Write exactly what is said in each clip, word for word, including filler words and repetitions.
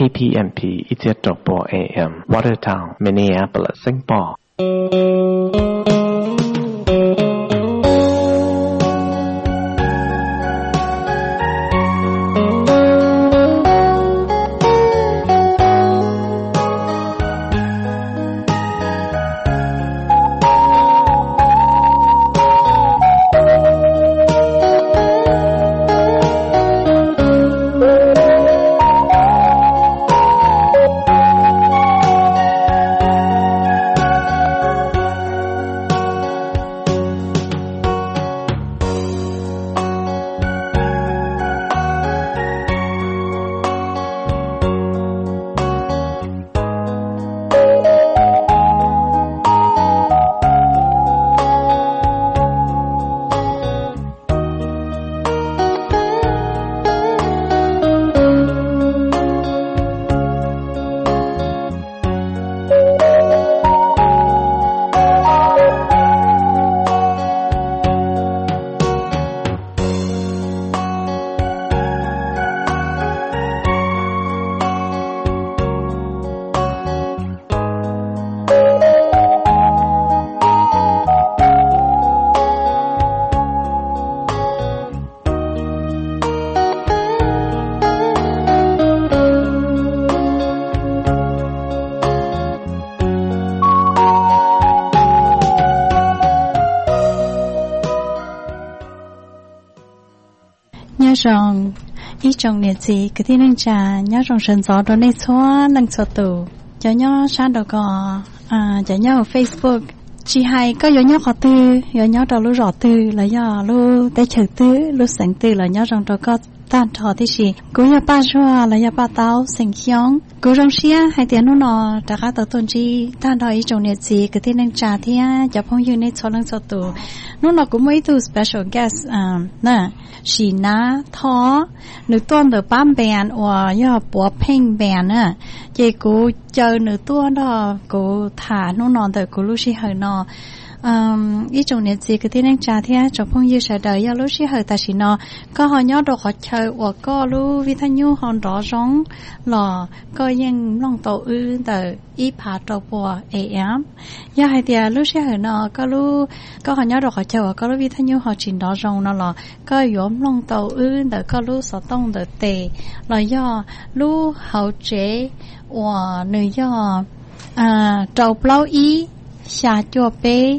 K P M P eighty-eight A M Watertown Minneapolis Saint Paul rằng ý trong nhiệt gì cái thiên năng trà nhớ trong sân gió đó này xóa năng xóa tù cho nhớ sáng đầu có à cho nhớ ở Facebook chỉ hay có nhớ họ tư nhớ nhớ đầu lúc rõ tư là nhớ lúc để chờ tư lúc sáng tư là nhớ trong đó có tan trò thế gì cứ nhớ ba xóa là nhớ ba tao sinh khiong cứ trong xía hai tiếng nó nọ đã cả tao tuần chi tan đòi ý trong nhiệt gì cái thiên năng trà thế cho phong yêu này xóa năng xóa tù nó nó cũng mấy tu special guest à nè chỉ ná thó nữ tuôn từ bám bèn và do bỏ pin bèn á chị cô chờ nữ tuôn đó cô thả nó nọ từ cô lúc xí hơi nọ ý trong này gì cái tiếng anh trả thế trong phong yêu sẽ đợi do lúc xí hơi ta chỉ nọ có họ nhớ đồ họ chờ và có lúc vì thanh nhu họ rõ rong lò có những lòng tàu ư từ ý phá trâu bò em do hai tia lúc xí hơi nọ có lúc có họ nhớ đồ họ chờ và có lúc vì thanh nhu họ chỉ rõ rong nó lò có yếm lòng tàu ư từ có lúc sợ tông từ tề là do lúc hậu chế và nữ do à trâu bao ý xả chua bê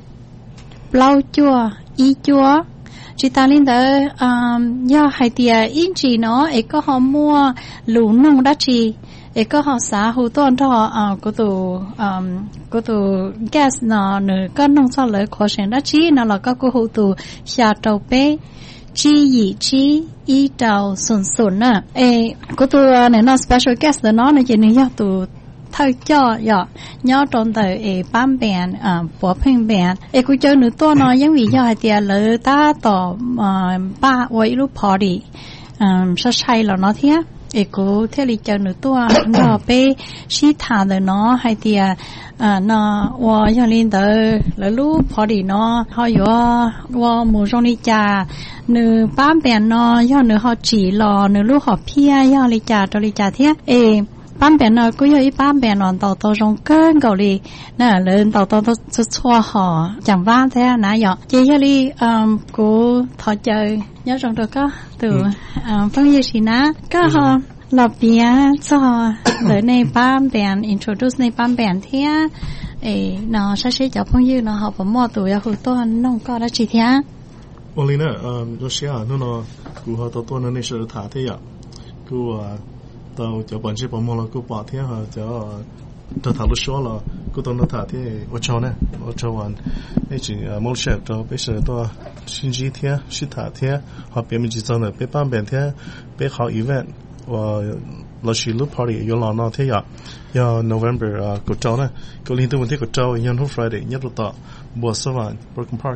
bao chua ý chua chỉ ta lên đó um, do hai tia in chỉ nó ấy có họ mua lúa nông đắt chỉ ấy có họ xả hồ tôn cho họ có tụ um có tụ gas nó nữa có nông sản lợi khó sản đắt chỉ nó là có hồ tụ xả trâu bê chi gì chi ý trâu sồn sồn à ấy có tụ này nó special guest đó nó chỉ nên do tụ thay cho giờ nhớ trong đời ấy bám bèn à bỏ pin bèn ấy cũng chơi nữa to nó giống vì do hai tiền lỡ ta tỏ ba vậy lúc party sao sai là nó thế ấy cũng theo lịch chơi nữa to nó bé xí thả rồi nó hai tiền à nó và cho nên đời lỡ lúc party nó họ vừa và mua trong đi trà nữa bám bèn nó do nữa họ chỉ lò nữa lúc họ pia do đi trà cho đi trà thế ấy bám bèn nó cứ như bám bèn nó tàu tàu trong cơn cầu đi nè lên tàu tàu tàu xóa họ chẳng vang thế nãy giờ chỉ cho đi cố thọ chơi nhớ trong đó có từ phong yêu gì ná có họ lập bia cho tới này bám bèn introduce này bám bèn thế ấy nó sẽ sẽ cho phong yêu nó họ phải mua tuổi hồi to nó có đã chỉ thế Olina Russia nó nó cụ họ tàu nó này sẽ thả thế ạ cụ tàu cho bọn chị bọn mua là cứ bỏ thế hả cho tàu thảo lúc số là cứ tàu nó thả thế ở chỗ này ở chỗ anh ấy chỉ mua xe cho bây giờ tôi xin chỉ thế xin thả thế họ bây mình chỉ cho này bây ban bên thế bây họ event và là chỉ lúc party yêu là nó thế ạ giờ November của chỗ này có liên tục một thế của chỗ nhân hôm Friday nhất là tao buổi sáng Broken Park.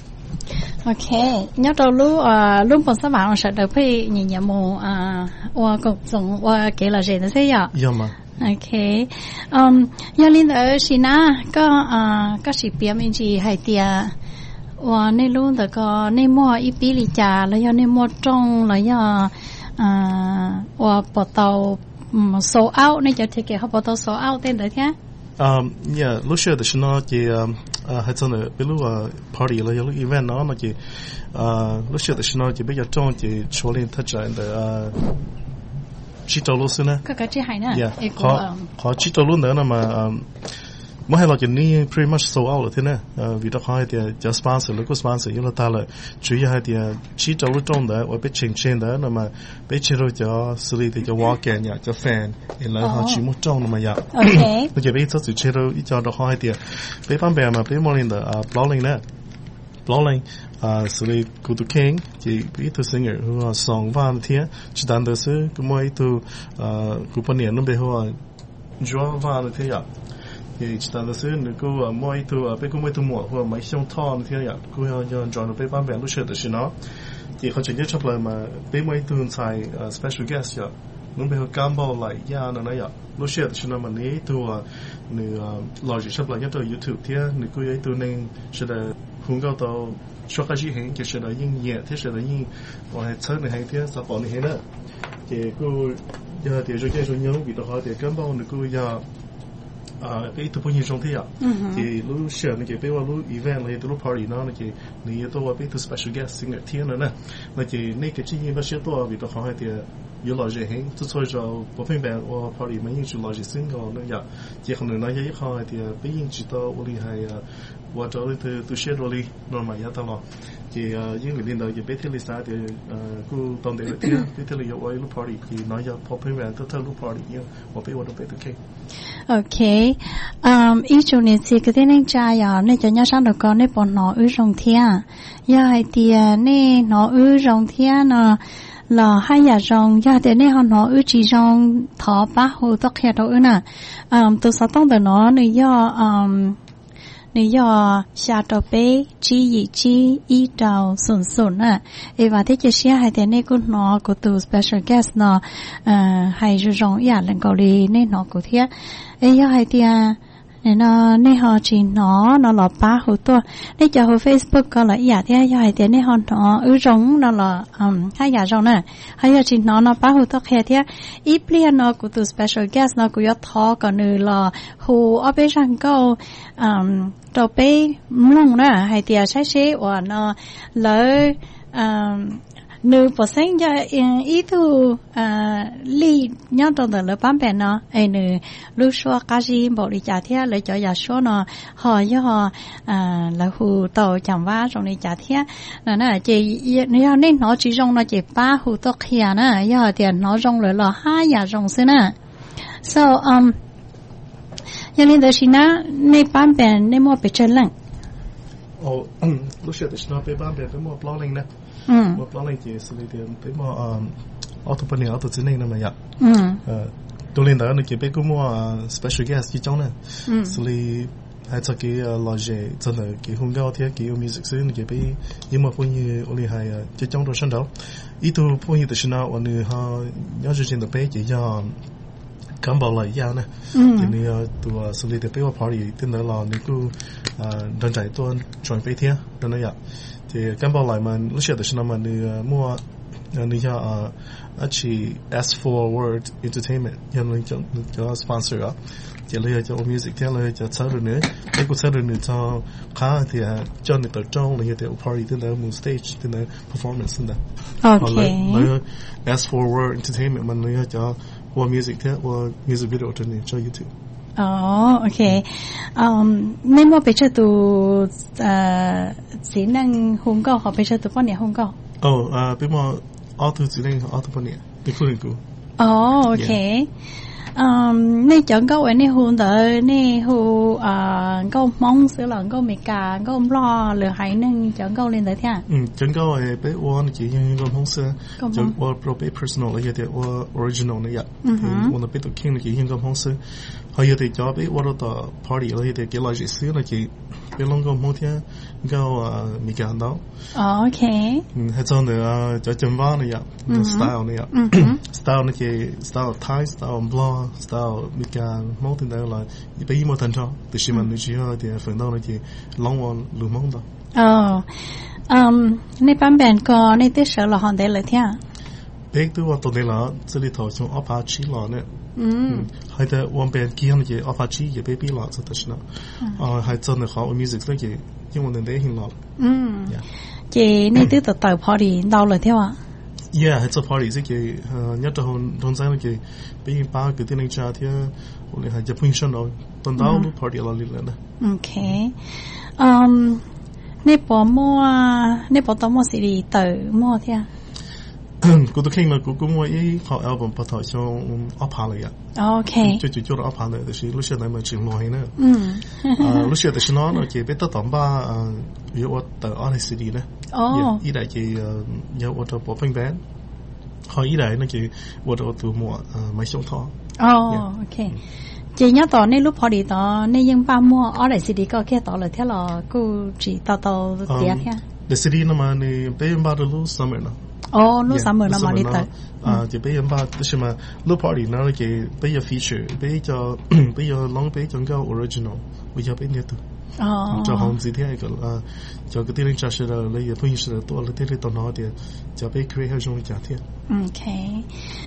Ok, nhớ đầu lúc à lúc bọn các bạn sẽ được phải nhìn nhận một à qua cục dùng qua cái là gì đó thế ạ? Dạ mà. Ok, um, giờ lên ở Sina có à có sự biến mình chỉ hay tia, và nên luôn đó có nên mua ít bí trà là do nên mua trong là do à và bỏ tàu số out này cho thì cái họ bắt đầu số out tên đấy thế um yeah lúc xưa thì nó chỉ hay cho nên bây lúc party là lúc event nó nó chỉ lúc xưa thì nó chỉ bây giờ trong chỉ cho lên thật ra để chỉ trâu luôn nữa cái cái chỉ hay nữa yeah họ họ chỉ trâu luôn nữa là mà mỗi hai loại chuyện này pretty much sold out rồi thế này vì đó hai thì cho sponsor lúc có sponsor yêu là ta là chủ yếu hai thì chỉ trâu luôn trong đó và biết chỉnh chỉnh đó là mà biết chơi rồi cho xử lý thì cho walk-in nhà cho fan nên là họ chỉ một trong là mà vậy okay bây giờ biết cho chơi rồi ít cho đó hai thì biết bạn bè mà biết mỗi lần đó blowing nữa blowing xử lý cụ tu king chỉ biết tu singer họ song van thế chỉ đàn đó sư cái mỗi tu cụ phân niệm nó bị họ joa van thế vậy thì chỉ là sự nếu cô mỗi tu bây cô mỗi tu mua hoặc mấy xong thon thế vậy cô họ chọn chọn bây bán bán lúc trước thì nó thì họ chỉ nhớ chấp lời mà bây mỗi tu xài special guest vậy lúc bây họ cam bao lại ya nó nói vậy lúc trước thì nó mà nếu tu nếu lo chỉ chấp lời nhất là YouTube thế nếu cô ấy tu nên sẽ là hướng cao tàu cho cái gì hiện cái sẽ là những nhẹ thế sẽ là những hoặc là chơi này hay thế sao bỏ này hết nữa thì cô giờ thì rồi cái rồi nhớ vì đó họ thì cam bao nếu cô giờ cái thứ bao nhiêu trong thế ạ thì lúc xưa này cái bây giờ lúc event này lúc party nó này cái này tôiว่าเป็น special guest singer 天了呢那就那个经验那些多为了好一点有老热很就所以说不分别我 party 没人就老热 single 那样结可能那些好一点不人知道我厉害啊我找的都都写了哩那么也得了thì những người领導亦俾啲歷史嘅誒個當地嘅啲俾啲你有我錄 party 而那有 popular 都睇錄 party 嘅我俾我都俾到傾。 Okay, um, ý chủ này thì cái tên trai à, nên cho nhau sang được con nên bọn nó ư rong thiên, giờ hay thì nên nó ư rong thiên nó là hai nhà rong, giờ thì nên họ nó ư chỉ rong thọ ba hồ tóc hè đâu ư nè, um, từ sau tông từ nó này do um nếu do xa đầu bé chỉ gì chỉ ý đầu sồn sồn à, ấy và thế cho xe hay thế này cũng nó của từ special guest nó hay rồi rong ya lần cầu đi nên nó của thế, ấy do hay thì nên nó nên họ chỉ nó nó là ba hồ to, nên cho hồ Facebook có là ya thế do hay thế nên họ nó ư rong nó là um hai ya rong nè, hay do chỉ nó nó ba hồ to kia thế, ít liền nó của từ special guest nó của yo thọ còn nữa là hồ ở bên trong câu um đầu bé mông đó hay tiệt sai sai và nó lỡ nữ bác sĩ cho ý thu li nhau trong đó lỡ bán bèn nó ấy nữ lúc xưa cái gì bảo đi trả thiệt lỡ cho nhà số nó họ cho họ là hù tàu chẳng vá trong này trả thiệt là nó chỉ nếu nên nó chỉ trong nó chỉ ba hù tóc kia nè giờ tiền nó trong lỡ là hai nhà trong xí nè so um cho nên đó là nên bán bèn nên mua bị chân lạnh. Ồ, lúc trước thì nó bị bán bèn phải mua blowing nè. Mua blowing thì xử lý tiền phải mua entrepreneur auto chính này nè mà vậy. Tôi lên đó nó chỉ biết cũng mua special guest chỉ trong nè. Xử lý hay cho cái logic cho nó cái hung cao thì cái music xứ nó chỉ biết nhưng mà phong như only hay chỉ trong đó sân đấu. Ý tôi phong như thì nó ở nơi họ nhớ cho trên tập bé chỉ cho cán bộ lại giao nè, thì nếu tụi xử lý được cái party thì nó là nếu cứ đơn giản tôi chọn về thế, đó là vậy. Thì cán bộ lại mà lúc trước thì nó mà nếu mua nếu cho chỉ S four Word Entertainment, nhân lên cho cho sponsor á, thì lấy cho music thế lấy cho chơi rồi nữa, cái cuộc chơi rồi nữa cho khá thì cho người tập trung lấy cho party thì nó một stage thì nó performance nữa. Okay. Lấy S four Word Entertainment mình lấy cho or music thế or music video trên cho YouTube. Oh, okay. Um, nên mua bây giờ tụ chỉ năng hùng cao hoặc bây giờ tụ bao nhiêu hùng cao? Oh, à, bây giờ auto chỉ năng auto bao nhiêu? Including cô. Oh, okay. Yeah. Um, nên chọn câu ở nên hùng đợi nên hùng à câu mong sửa lần câu mì cà câu lo lừa hay nên chọn câu lên tới thế à? Ừ, chọn câu ở bên one chỉ những câu mong sửa, chọn or pro personal là vậy, or original là vậy. Thì one bên tụ king là chỉ những câu mong sửa. Hay thì cho biết what the party là vậy cái logic sửa là chỉ bên long câu mong thế câu mì cà đó. Okay. Hay cho nữa cho chấm vá là vậy, style là vậy. Style là chỉ style Thai, style blonde. style mi can mong tin đó là bây giờ một thành cho từ khi mình chỉ có thì phần đầu là chỉ long on lưu mong đó. Oh, um, nên bán bèn có nên tiếc sợ là họ để lại thế à? bé tôi vào tuần này là这里头从 Apache 了呢， 嗯， 还在我们边基上的 Apache 也 baby 了，这都是呢，啊，还真的好 music 那个英文的那行了， 嗯，chị này từ từ từ party đâu rồi theo à? Yeah, 还做 party 这个呃，一到后同在那个，比如把个电影家的，我们还在碰上了，等到都 party 了里了呢。 Okay, um, 你播么啊？你播到么是里头么的？ กูตัวเข่งเลยกูกูมัวไอ้เขาอัลบั้มปะทอช่องอัพพาเลยอ่ะ Okay. จุดจุดจุดอัพพาเลยแต่ชิลูเชียนไหนมาจิงลอยเนอะอืมลูเชียนแต่ชิน้องเนาะเกี่ยวกับต่อบ้าอยู่ว่าแต่อะไรสิดีนะอ๋ออีได้เกี่ยวอยู่ว่าตัวป๊อปปิ้งแบนด์เขาอีได้นั่นเกี่ยวว่าตัวตัวมัวไม่ช่องท้ออ๋อ Okay. chị nhớ tao nên lúc họ đi tao nên những ba mua ở đây xí đi có kia tao là thế là cô chỉ tao tao tiếc nha. The city nó mà này bây giờ ba được lúc summer nó. Oh, lúc summer nó mà đi tới. À, thì bây giờ ba, tức là lúc party nó là cái bây giờ feature, bây giờ bây giờ long bây giờ cái original, bây giờ bây giờ tu. Oh. cho home gì thế cái à, cho cái tiếng Anh là lấy cái phương式多了，这里到哪点，就被 create 那种家庭。 Okay.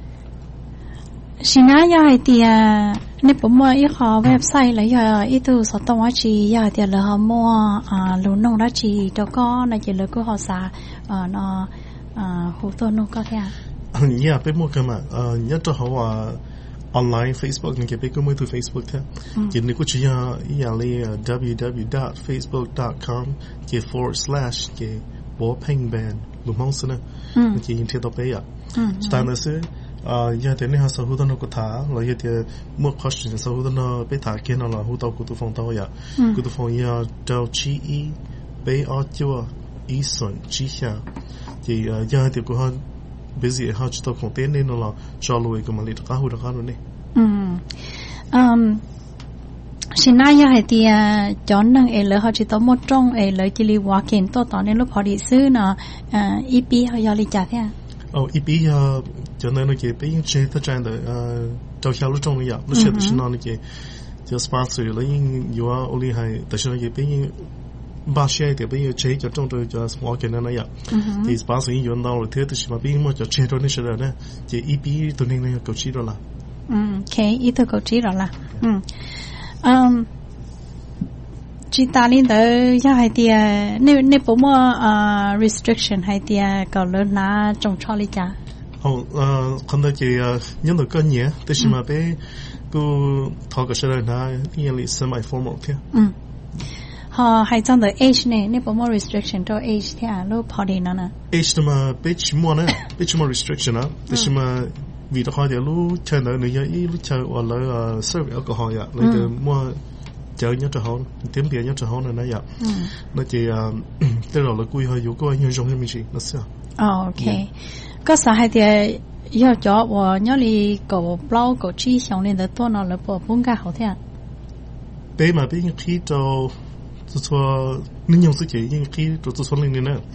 Xin nói giờ thì nếu bố mua ít họ website lấy giờ ít tu số tông chỉ giờ thì là họ mua à lúa nông đó chỉ cho con là chỉ là cứ họ xả à nó à hỗ trợ nông có thế à? Yeah, bây mua cái mà nhất cho họ online Facebook những cái bây giờ mới từ Facebook thế, chỉ nếu có chỉ là ý là w w w dot facebook dot com cái forward slash cái bố ping band lúa mông xí nữa, cái nhìn thấy đó bây giờ, tại nó sẽ à giờ thì nếu sau đó nó có thả, rồi giờ thì mua question sau đó nó bị thả kia nó là hỗ trợ của tụi phong tao vậy, của tụi phong giờ đầu chi ý bây ở chỗ ý xuân chi xa, thì giờ thì của họ bây giờ họ chỉ tao không tên nên nó là cho lùi cái mà lấy cả hỗ trợ cả rồi nè. Um, um, xin nói giờ thì chọn năng ấy là họ chỉ tao một trong ấy là chỉ li walking to tao nên lúc họ đi xứ nó e pê họ giờ đi trả thế à? Oh, e pê cho nên nó cái bây giờ chơi thật chân đấy, trong khi lúc trong này lúc chơi thì nó cái cho sponsor là những yêu only hay,แต่是cái bây giờ ba share thì bây giờ chơi cho trong tôi cho small cái này vậy, thì sponsor những yêu nào rồi thế thì mà bây giờ mà cho chơi rồi này sẽ là nè, chỉ e pê tụi này này cầu chi rồi là. Okay, ý tôi cầu chi rồi là. Um, chị ta lên tới giờ hay thì nếu nếu bố mua restriction hay thì có lớn là trong cho lý trả. Oh, còn đây cái những đồ cơ nhỉ, tức là mà bây cô thọ cái sự là như là semi formal thế. Họ hay trong tới age này, nếu bố mua restriction cho age thì à, lúc party nó nè. Age mà bây chỉ mua nè, bây chỉ mua restriction á, tức là mà vì đó họ thì lúc chơi nữa nữa ý lúc chơi ở lại serve alcohol vậy, lại từ mua chơi nhớ cho họ, kiếm tiền nhớ cho họ nữa nè vậy, nó chỉ tức là là quy hơi dụ có nhiều trong cái gì nó sao? Okay, có sao hay thì giờ cho tôi nhớ đi cổ blog cổ chi xong lên tới tôi nó là bộ phong cách hậu thế à? Bây mà bây khi cho tôi cho những những sự kiện những khi tôi tôi lên lên nè.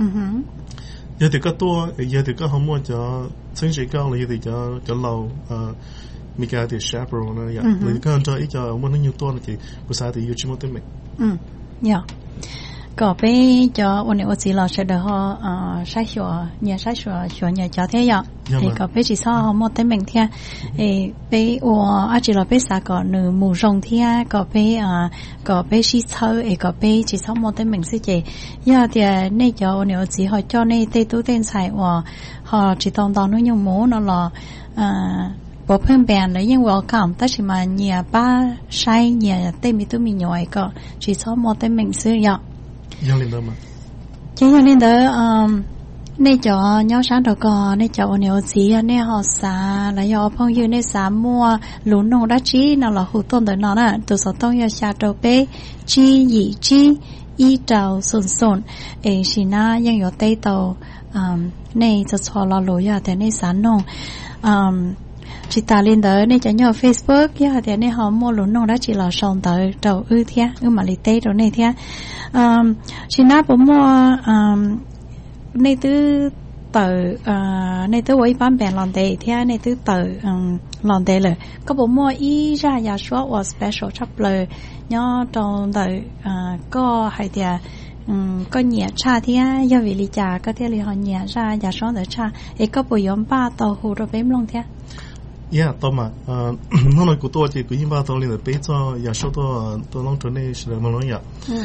Giờ thì có tour, giờ thì có họ mua cho sinh sĩ cao là giờ thì cho cho lâu, mình cái thì chaperone nữa, giờ thì có anh cho ít cho mua những nhiều tour thì có sao thì yêu chỉ một tên mình. Ừ, yeah. Có bây choวันนี้我知道是的哈，呃，筛选，也筛选选也交替呀，诶，个bây chỉ sao họ một tên mình theo,诶，bây 我啊知道bây啥个女母种theo, có bây à, có bây chỉ sao,诶，個bây chỉ sao một tên mình是gì, giờ thì này cho วันนี้我知họ cho này tây tu tên sai, 我 họ chỉ tông tông nó dùng mũ nó là, à bộ phim band là những welcome, tất nhiên mà nhà ba sai nhà tên mình tu mình nhồi có chỉ sao một tên mình xưa vậy. Yang lên đó mà. Chỉ yang lên đó, um, nên cho nhau sáng đầu cò, nên cho nhiều gì, nên họ xả là do phong yêu nên xả mua lúa nông đã chí, nào là hữu tôn tới nó nè, từ số tông yêu xả đầu bê, chi dị chi, y trào sồn sồn, ấy xí na yang有tây tàu, um, nên cho cho là lúa ya, thế nên xả nông, um, chị ta lên đó nên cho nhau Facebook, ya thì nên họ mua lúa nông đã chỉ là sòng tới đầu ư thế, ư mà lấy tây rồi này thế. Um, chị nói bố mua um, này từ từ uh, này từ quay bán bèn làm đề thì này từ từ um, làm đề rồi có bố mua ý ra nhà số or special chắp lời nhớ trong từ uh, có hay thì um có nhẹ cha thì á do vì lý cha có thể là họ nhẹ ra giả sống để cha ấy có bồi dưỡng ba tàu hồ rồi bếm long thế yeah tao mà nó nói của tôi chỉ của những ba tàu liền để bây giờ giả số tôi tôi long trở nên sẽ mà nói vậy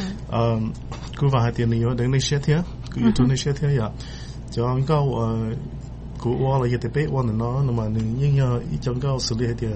cứ vào hai tiền này đến đây sẽ thế cứ trở nên sẽ thế vậy cho anh câu của我là hiện tại我nó nó mà nhưng mà ít trong câu xử lý thì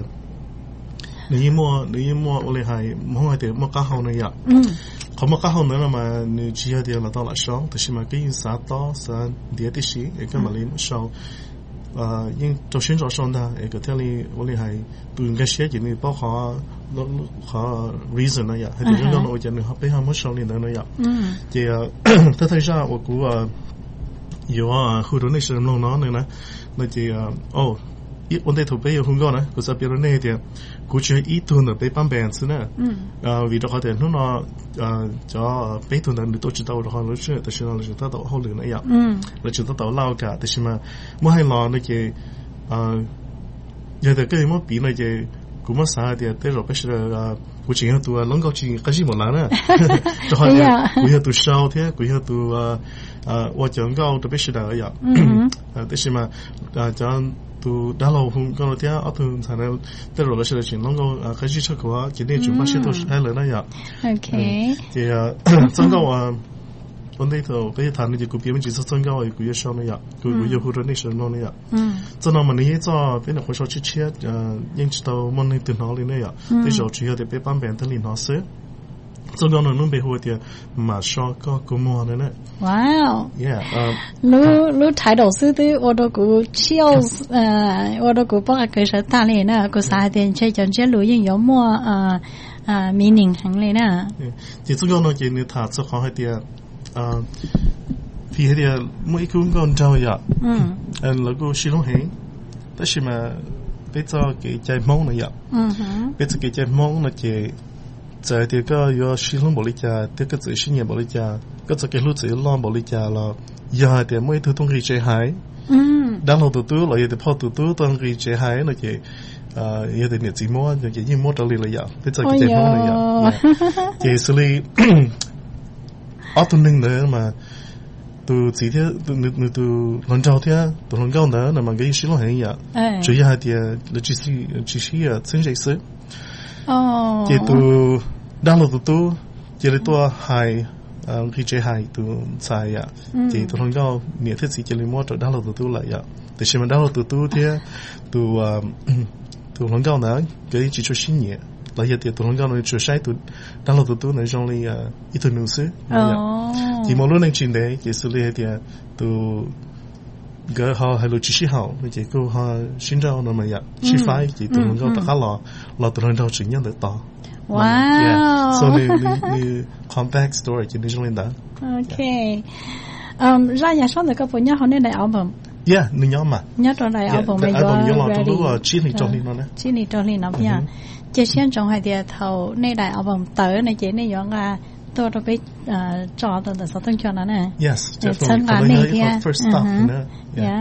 nếu mua nếu mua我哋係冇係點冇加號呢呀，佢冇加號呢嘛，你只係點嚟到嚟上，但是嘛佢要殺多殺啲啲事，而家咪你上，誒應做選擇上啦，而個聽你我哋係對嘅寫嘢你包括攞攞 reason 呢呀，係點樣我哋你俾下冇上嚟呢呀，即係睇睇下我估啊，有啊好多那些弄弄呢，那就哦。一问题头背有很高呢，可是别人那一点，过去一吨的背半辈子呢，呃，为了好点，那么呃，叫背吨的你都知道的话，那是但是那是他到后头那样，嗯，那就他到老家，但是嘛，我还拿那个呃，有的跟我比那个，古么啥的，但是不是呃，过去要读啊，能够去开始没啦呢，就好像我要读少的，我要读呃呃，我讲高都不是那样，嗯，呃，但是嘛，呃，讲。tu đã lâu không có nói tiếng ở thường thành ra tới rồi là sẽ chuyển nó có cái gì chắc của chỉ nên chuyển phát sẽ tôi hay là này ạ. Okay. Thì增高啊，vấn đề thôi bây giờ thành thì cũng biến chỉ số增高而cũng要上呢呀，佢佢要好多那些弄呢呀。嗯。真係問你做俾你回收之前，誒，應知道問你電腦裡呢呀，啲時候主要係俾班病得連下先。增高呢，能俾好啲馬上個個麼呢呢？ Wow. Yeah. Um. 如如睇到書啲，我都估超誒，我都估幫佢實打嚟啦，個啥點即係即係錄音有麼啊啊面年行嚟啦。 即係增高呢，見你睇出好一啲啊，譬如啲每個人講就呀，嗯，誒，那個使用係，但是嘛，比較嘅ใจมอง呢呀，嗯哼，比較嘅ใจมอง呢嘅。在這個有使用玻璃架，這個最新嘅玻璃架，嗰隻嘅路子攞玻璃架啦，有係點每套東西最係，嗯，然後嘟嘟來有啲泡嘟嘟東西最係，那個誒有啲日子摸，有啲嘢摸到你嚟呀，你就嘅摸嚟呀，嘅所以我都明呢嘛，都自己都你你都輪照聽，都輪教呢，那麼嘅使用係呀，主要係啲你只是只是啊，真係是。哦，即係當落到即係多係誒佢最係都在呀，即係同個年頭時即係摸到當落到嚟呀，但係咪當落到啲都誒都同個呢佢只出新嘢，嚟一啲同個呢出曬都當落到都呢種嚟誒一條路線，哦，即係無論你轉嚟，其實你一啲都。個好係路只是好，你這個好尋找那麼樣，去發一啲都能夠大家攞攞到能夠怎樣的到。 哇！ 所以你你你 compact story 就呢種嚟的。 Okay，嗯，讓人上那個朋友好呢嚟 album。Yeah， 你有嘛？ 有到嚟 album 咪有 ready。知你做呢個呢？ 知你做呢個呀？即先仲係啲頭呢嚟 album 對呢隻呢樣啊。ตัวเราไปจอตัวแต่สต้องจอนั้นนะ Yes ฉันมาเนี่ยที่ first stop นะ Yeah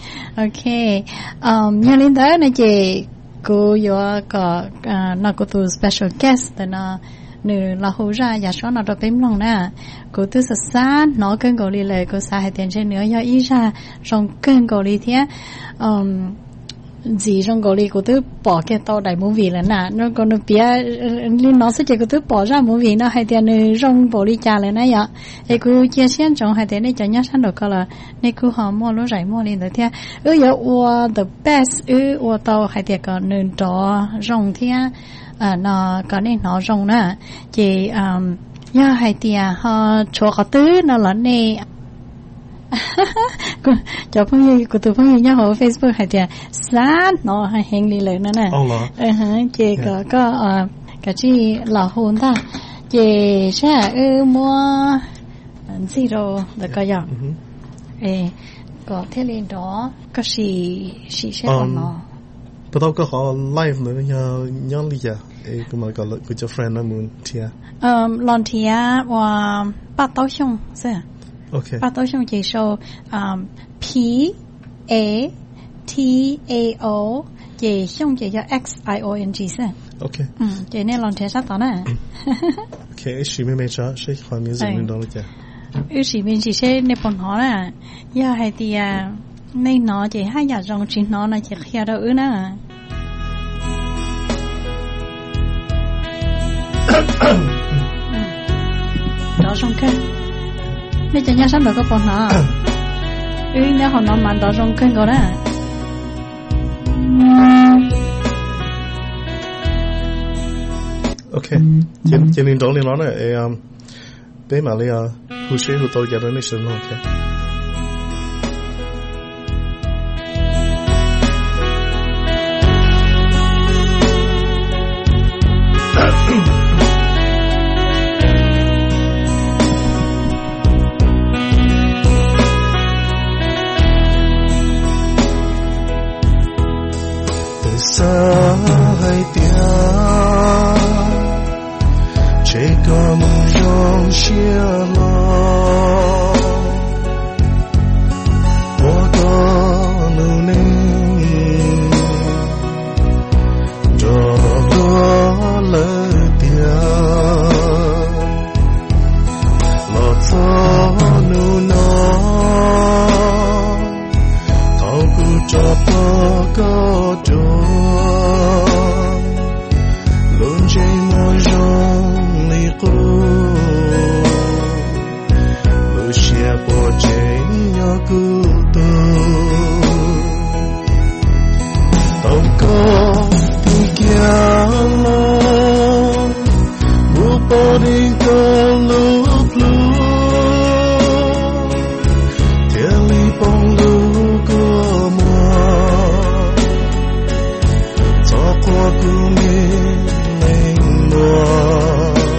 Okay อืมอย่างนี้ได้นะเจกูอยู่ก็นักกูตัว special guest แต่นะหนึ่งเราหูราอยากชวนเราไปมั่งนะกูตัวศึกษาหนอเกินเกาหลีเลยกูสาเหตุเช่นเนื้อยาอีชาจงเกินเกาหลีเทียอืมgì trong gọi là cô tôi bỏ cái tàu đại movie là nè nó còn nó bia nó sẽ chỉ cô tôi bỏ ra movie nó hay tiền trong bộ đi trả lại nè ya thì cô chia sẻ trong hay tiền này cho nhớ sang được cái là này cô họ mua lúa rải mua lên được thế ư giờ ua the best ư ua tàu hay tiền còn nương đó trong thế à nó có nên nó trong nè thì um giờ hay tiền họ cho cái thứ nó là này cho phong yêu của tụi phong yêu nhau ở Facebook hay là sát nó hay hẹn điเลยนั่นน่ะเออฮะเจก็ก็เอ่อก็ที่หล่อโหนท่าเจใช่เออมัวอันซีโร่แล้วก็อย่างเอก็เทเลดอก็สีสีใช่ป่ะเนาะ不到ก็ขอ live 呢要要理解เอก็มาก็ก็จะ friend นะมึงเทียเอ่อลอนเทียว่าป้าเต้าชงใช่ Okay. ป้าโต้ชงเจโชอืม P A T A O เจชงเจจะ X I O N G ใช่ Okay. อืมเจเนี่ยลองเทสต่อนะ Okay ชิไม่ไม่ช้าใช้ความมีสิ่งนึงดอลจ้ะ ư chỉ mình chỉ sẽ nếp bọn họ nè giờ hay thì à nên nó chỉ hai nhà dòng chỉ nó là chỉ kia đâu ư nè đó xong cái bây giờ nhà sắm được có bọn họ ư nhà họ nó mà đó xong cái rồi nè ok trên trên liên lên nó này um bé mà lấy hú xe hú tôi giờ đến sớm rồi ok từ xa hay tiếng chỉ có một dòng chia lo mỗi có nụ ninh cho đó lời tiếng lọt gió nụ nó thâu cứ cho bó có trốn luôn chạy môi rong Lucia Bocegno Guto Toko Tigiano Bupodico Luplu Tieli Ponglu Guamo Toko Gumi Lengua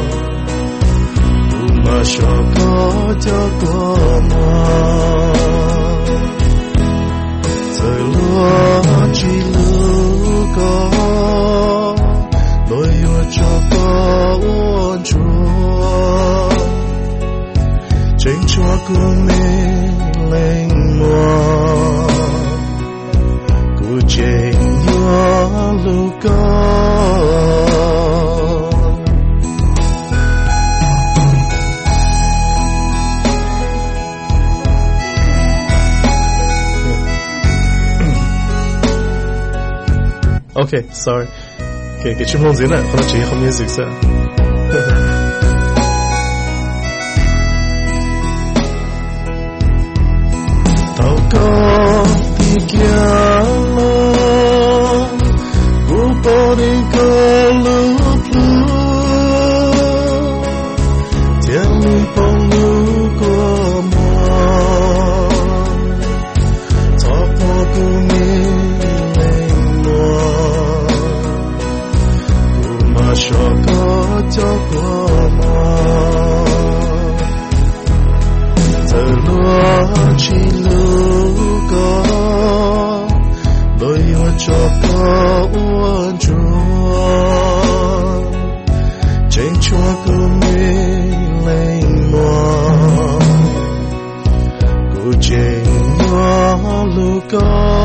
cho có cho có mà rồi lúa chỉ lúa có lối yêu cho có uốn chúa chính chúa của mình lên mùa của chính chúa lúa có Okay, sorry. Okay, get your phones in there. خلاص شيء خميس زكسة. Toko tigiano, uporico luplu, tieli polu como, topo kumi. cho có cho có mà giờ lúa chỉ lúa có đôi yêu cho có uốn chúa trên chúa của mình lên mùa của trên nó lúa có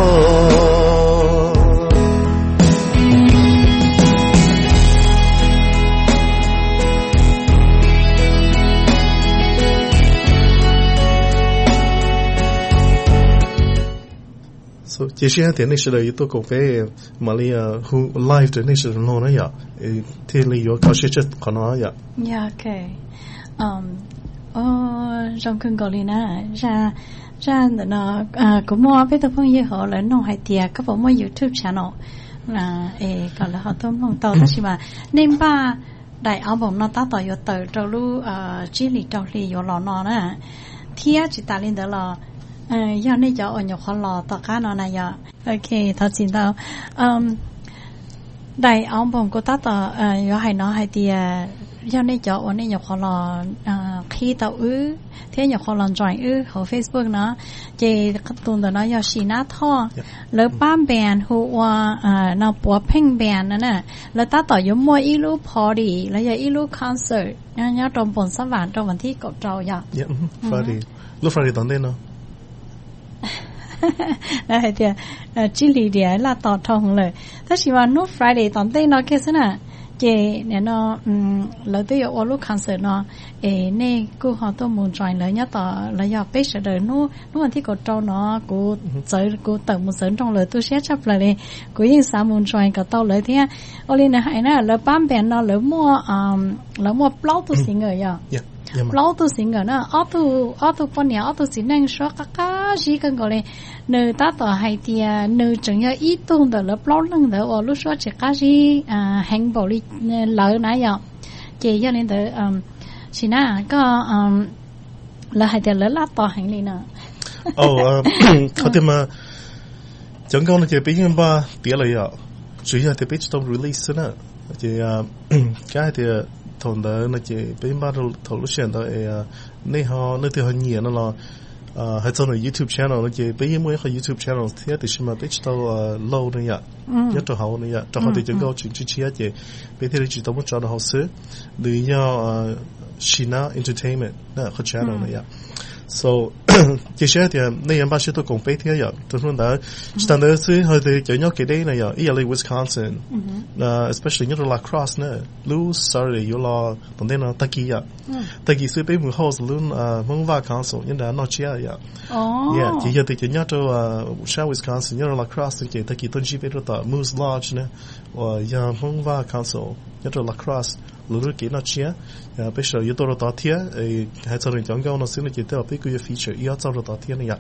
so 接下来的那是的，都搞给马里亚 who live 的那是弄那呀，呃，这里有考试这可能呀。 Yeah, okay. Um, oh, trong cơn gọi nè, ra ra nó à cũng mua với tôi phong như họ là nó hay tiệt các bộ mua YouTube channel là ê còn là họ tôm phong tàu đó chứ mà nên ba đại áo bông nó ta tàu vô tàu trâu lu à chỉ lì trâu lì vô lò nó nè, thia chỉ ta lên đó là ờ giờ này cho ở nhục họ lò tàu cá nó này giờ, ok, thật xin tao, um, đại áo bông của ta tàu ờ vô hay nó hay tiệt giờ này cho ở này nhục họ lò khi tàu ư thế nhục họ lò join ư họ Facebook nó chỉ tuần đó nó giờ xí nát thọ lỡ bám band hoa nó bỏ pink band nè lỡ taต่อยมวยอีลูพอดีแล้วgiờอีลูคอนเสิร์ตเนี่ยเนี่ยตรงบนสวรรค์ตรงวันที่กบเจ้าอย่า yeah Friday ลูก Friday ตอนเด่นเนาะแล้วเดี๋ยวจิลีเดี๋ยวลาต่อทองเลยถ้าชิว่านู Friday ตอนเต้นเนาะแค่นั้นน่ะ chị nè nó lỡ tôi ở lúc concert nó ê nè cô họ tôi muốn join lại nhớ tỏ là do biết sẽ đời nó nó anh thích có trâu nó cô giới cô tự một sớm trong lời tôi sẽ chấp lại đi cô yên sao muốn join cả tao lời thế ở đây này hay là lỡ bám bèn nó lỡ mua lỡ mua blog tôi xin người à blog tôi xin người nó auto auto con nhà auto xin năng số các cái gì cần gọi là nơi ta tỏ hay thì nơi chẳng nhớ ít tuần đó là blog năng đó ở lúc số chỉ cái gì à hành bảo đi lỡ nãy giờ chị cho nên đó xin à có là hay thì lỡ lát tỏ hành đi nè oh có thể mà chẳng có là chị biết nhưng mà tiếc là vậy chủ yếu thì biết trong release nữa chị cái thì thằng đó là chị biết mà thầu lúc xem đó này họ nơi thì họ nhiều nó là hay trong YouTube channel nó chị biết mỗi cái YouTube channel thì thì mà biết tao lâu nữa vậy nhất cho họ nữa vậy cho họ thì chẳng có chuyện chi chị biết thì chỉ tao muốn cho nó họ sửa để cho Shina Entertainment đó cái channel này vậy so chia sẻ thì này em bao nhiêu tôi cũng biết thế vậy tôi nói là chỉ đang nói sự hơi thì chỉ nhớ cái đấy này vậy E L A Wisconsin especially như là lacrosse nữa lu sorry you lo tận đây nó tắc kia tắc kia sự bên mình host luôn mong vào council như là nó chia vậy yeah chỉ giờ thì chỉ nhớ cho South Wisconsin như là lacrosse thì tắc kia tôi chỉ biết rồi Moose Lodge nữa và giờ mong vào council như là lacrosse lúc đó kỹ nó chia bây giờ yếu tố là tao thiệt hay cho nên chẳng có nó xin là chỉ theo cái cái feature yếu tố là tao thiệt này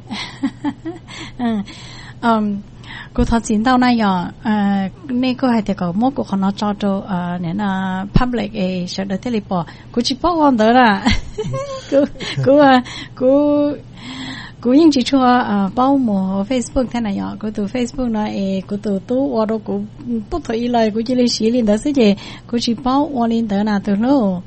ạ um cô thọ chính tao này giờ này cô hay thì có một cô họ nó cho cho này là public ấy sẽ được thế bỏ cô chỉ bỏ on đó là cô cô cô cô những chỉ cho bao mùa Facebook thế này nhở cô từ Facebook nói cô từ tu qua đó cô bút thời lời cô chỉ lấy xí lên đó chứ gì cô chỉ bao qua lên đó là từ lâu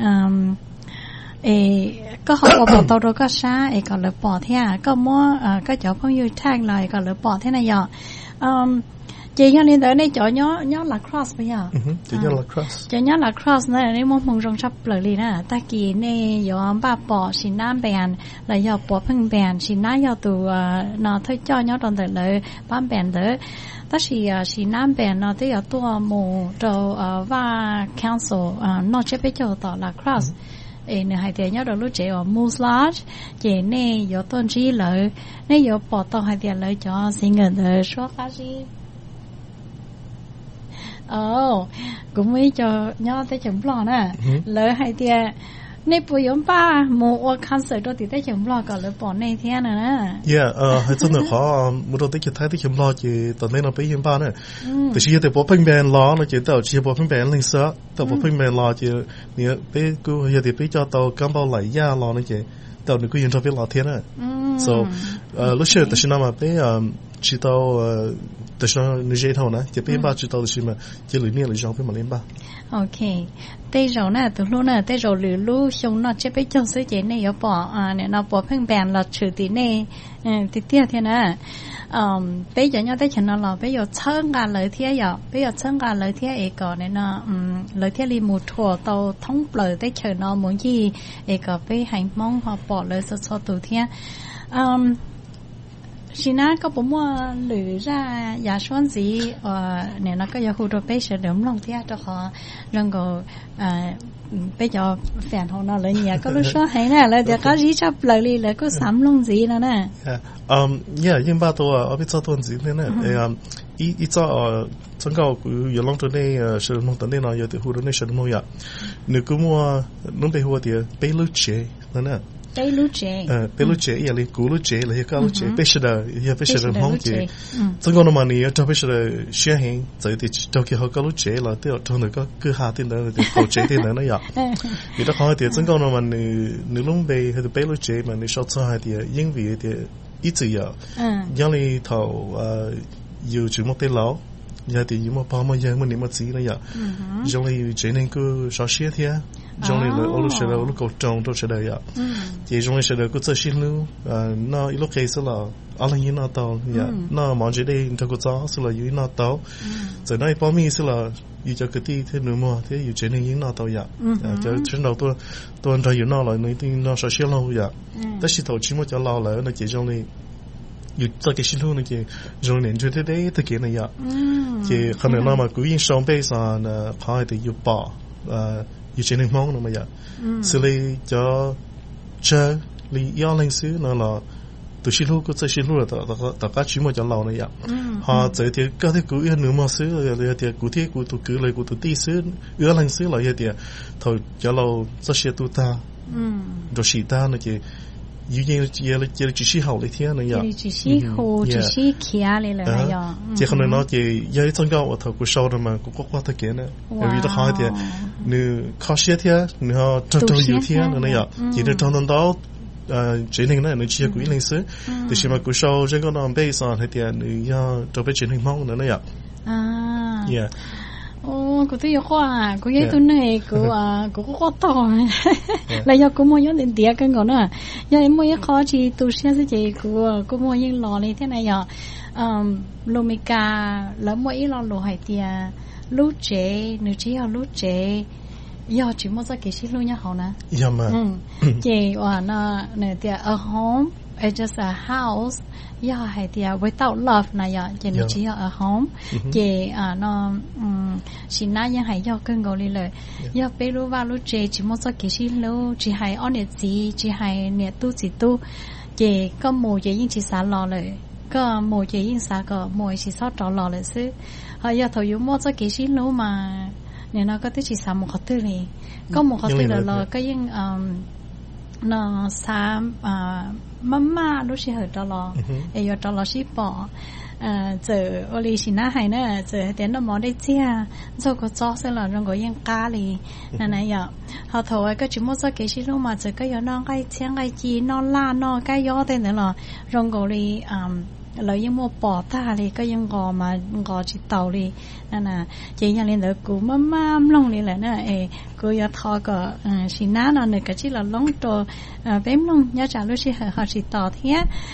ê có họ bỏ tàu rồi có xa ê còn là bỏ thế à có mua có chỗ phong yêu tag lại còn là bỏ thế này nhở chị cho nên tới đây chỗ nhớ nhớ là cross bây giờ chị nhớ là cross chỗ nhớ là cross này này mong mong trong sắp lời đi nè ta kỳ này do ba bỏ xin nam bèn là do bỏ phân bèn xin nam do từ nó thấy cho nhớ trong đời lời bám bèn tới ta chỉ xin nam bèn nó tới ở tua mù rồi và council nó sẽ biết cho tỏ là cross ê này hai tiền nhớ được lúc trẻ ở Moose Lodge chị này do tôn trí lợi này do bỏ tàu hai tiền lợi cho xin người đời số khác gì ồ cũng mới cho nhớ tới chấm lo nè lợi hai tiền này bùi yếm ba một concert đó thì tới chấm lo còn lợi bỏ này thế nữa nè yeah hay真係khó một đầu tới chỉ thấy tới chấm lo chỉ tận đây nó bị yếm ba nèแต่chỉแต่bỏ phim band lo nó chỉ tao chỉ bỏ phim band lên sớ tao bỏ phim band lo chỉ nè bịกูgiờ thì bị cho tao cam bao lại ya lo nó chỉ tao nó cứ yên cho biết lo thế nè so lúc trướcแต่ฉันมา被chỉ taoแต่ฉันนึกใจเท่านะจะเป็นบ้าchỉ tao chỉ mà chỉ lườiเนี่ยlườiจองไปมาเล่นบ้า ok tây rồi nè từ lúc nè tây rồi lười lu xong nó chỉ biết cho số tiền này có bỏ à nè nó bỏ phim band là trừ tiền này thì tiếc thế nè um bây giờ nhớ tới chuyện nó là bây giờ chân cả lời thế giờ bây giờ chân cả lời thế ấy có nên nó um lời thế li một thua tàu thông lời tới chờ nó muốn gì ấy có bây hành mong họ bỏ lời số số từ thế um xin á có bố mua lử ra giá xuân gì nếu nó có giờ khu đồ bây giờ đếm lòng thế cho họ rằng có bây giờ phèn họ nó lấy nhà có lúc số hay nè là có gì chấp lời đi là có sắm lòng gì nữa nè um yeah nhưng ba tôi ở bên sau tôi gì thế nè um ít ít cho chẳng có cứ giờ lòng tôi này sử dụng tận đây nó giờ từ khu đó này sử dụng mua ya nếu cứ mua nó bị hoa thì bị lú chế nè Tây lú chế, Tây lú chế, giờ lấy củ lú chế, lấy cái lú chế, bây giờ giờ bây giờ mong chế, trong cái nó mà này cho bây giờ xuyên hình, giờ thì cho cái họ cái lú chế là tiêu trong đó có cứ hạ tiền đó thì hậu chế tiền đó nó vậy, vì đó họ thì trong cái nó mà này nếu lúc bây hay thì bây lú chế mà này sau sau hai thì英语thì ít gì vậy, giờ lấy thầu yêu chỉ một tên lão, giờ thì yêu một bao nhiêu giờ mình niệm một gì nó vậy, giờ lấy chế nên cứ sau xuyên thế. trong này là ở lúc sau lúc cầu trồng trong sau đây ạ, thì trong này sau đây có chơi xin luôn, nó lúc kia sẽ là ở lại như nó tàu, nó món gì đây trong cái gió sẽ là như nó tàu, rồi này bao mi sẽ là như cho cái tí thế nữa mà thế như trên này như nó tàu vậy, cho trên đầu tôi tôi cho như nó là nói tin nó sẽ lâu vậy, tất nhiên thầu chỉ một cho lâu lại nó chỉ trong này 有这个新路那个中年就这的这个那样，就可能那么古因上辈上呢，他的有把呃有些人忙那么样，所以就这里幺零四那了。都是路，个这些路了，大大大家全部就老那样。哈，这点嗰啲古一兩毛水，有有啲古啲古都古嚟古都低水，有零水來一啲，頭有路這些都大。嗯，都是大那個，有嘢嘢咧嘢只是好嚟聽那樣。 只是好，只是企下嚟那樣。 即可能那啲有一種講我頭古燒的嘛，古古古得嘅呢，有啲好啲，你考試啲，你好周周有啲那樣，有啲當當到。呃，这零呢，你只有古一零四，但是嘛，古少这个南北上，係啲你要做俾这零忙的那樣。 啊 ，yeah， 哦，嗰啲要花，嗰啲都呢，嗰啊，嗰個花多，你有嗰麼樣點點跟我呢？因為每一開始都先是這個，嗰麼樣攞嚟聽嚟又，嗯，路咪架，攞每一攞路係啲，路者，你只要路者。要全部都幾時錄一好呢？ 有嘛？ 嗯，即話那那啲 a home is just a house， 要係啲 without love 那樣，即係只有 a home， 即啊那嗯，是那樣係要跟我哋嚟，要比如話錄即全部都幾時錄，只係按日子，只係日都只都，即個冇嘢應只曬落嚟，個冇嘢應曬個冇是收咗落嚟先，係要頭要摸咗幾時錄嘛？nên nó có tới chỉ sáu một khóa tư này, có một khóa tư là là cái những nó sáu mama lúc xí hơi cho lo, ấy giờ cho lo xí bỏ, giờ ở đây xí na hay nữa, giờ đến nó món đấy chia, rồi có cho sẽ là trong cái những cá này, nên này giờ họ thổi cái chỉ một số cái xí lúc mà giờ cái giờ nó cái chiang cái chi nó la nó cái gió thế này là trong cái này lợi những mua bỏ ta thì có những gò mà gò chỉ tàu thì nên là chỉ nhà lên được cú mắm mắm lông đi lại nữa, ê cú giờ thò cái xí ná nó nữa cái chỉ là lông trò bém lông nhớ trả lúc xí họ chỉ tàu thế,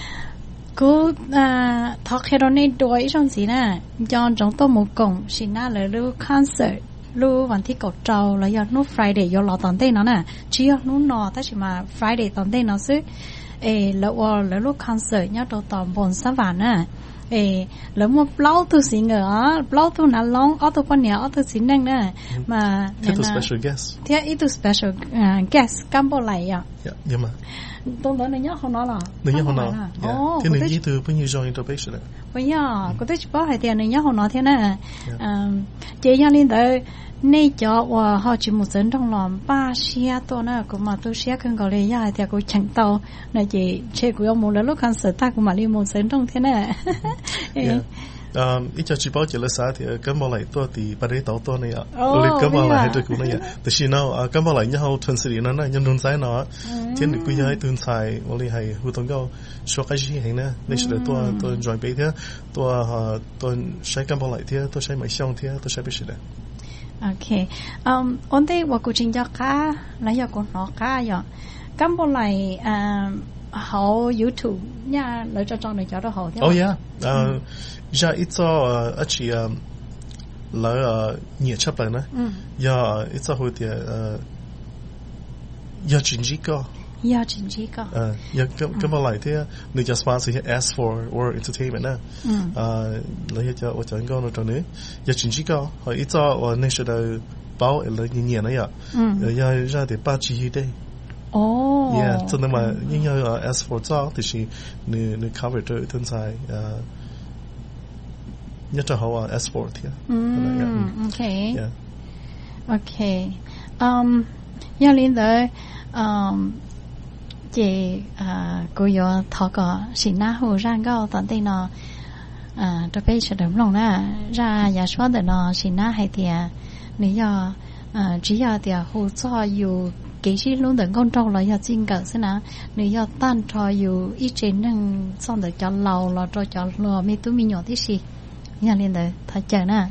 cú thò cái đó này đuổi trong gì nè, cho trong tôi một cổng xí ná là lúc concert lúcวันที่กดtrâu là giờ lúc Friday giờ lọ tận đây nó nè, chỉ giờ lúc nọ ta chỉ mà Friday tận đây nó xứ. Ê, lỡ lỡ lúc concert nhớ đồ tòm bồn sa vạn à, ê, lỡ một lâu tu xin ngờ, lâu tu nà long, ở tu quan nhà, ở tu xin năng nè, mà thế tu special guest, thế ít tu special guest, cam bộ lại à, yeah, nhưng mà, tôi nói này nhớ không nói là, này nhớ không nói, thế này gì từ bao nhiêu giờ interpretation này, bây giờ, có thể chỉ bảo hai tiền này nhớ không nói thế nè, chị nhà linh tới. Nên cho và họ chỉ một dân trong lòng ba xe to nữa, cũng mà tôi xe cần gọi là ya thì cũng chẳng tàu, này chị chơi của ông một lần lúc khán giả ta cũng mà đi một dân trong thế này. ít cho chỉ bảo chỉ là sao thì cái bao lại tôi thì ba đấy tàu tôi này ạ, rồi cái bao lại tôi cũng này ạ,แต่ nào cái bao lại như họ thuần sĩ nó này nhân đơn sai nó, thế nên cứ như đơn sai, hoặc là hay hữu tổng cao, số cái gì hình nè, nên là tôi tôi chuẩn bị thế, tôi tôi sai cái bao lại thế, tôi sai máy xong thế, tôi sai biết gì đấy. Okay, um, ổn định và cũng chính cho cá, lấy cho con nó cá vậy. Cắm bộ lại, um, họ YouTube nha, lấy cho trong này cho nó họ thế. Oh yeah, uh, giờ ít cho ở chỉ lấy nhiều chấp lại nữa, giờ ít cho hồi thì giờ chính trị có. giờ chính trị có. Uh, giờ cắm cắm bộ lại thế, người just sponsor ask for or entertainment nè. Uh, lấy cho ở trong cái nó trong này, giờ chính trị có, họ ít cho ở nơi sẽ được bảo là nhiều nhiều này ạ. Giờ ra thì ba chỉ đây. Oh. Yeah, cho nên mà những người ask for cho thì chỉ người người cover cho thân sai. Nhất là họ ask for thì. Okay. Yeah. Okay. Um, giờ lên tới um. chị cô yo thọ có xin na hồ ra gạo tận tay nó cho bây giờ đấm lòng nè ra nhà số để nó xin na hay thì nếu giờ chỉ giờ thì hồ cho yêu cái gì luôn đừng con trâu là giờ chính cả thế nào nếu giờ tan cho yêu ít trên năng xong được cho lâu là cho cho lừa mi tu mi nhỏ tí gì nhà lên đấy thật chờ nè.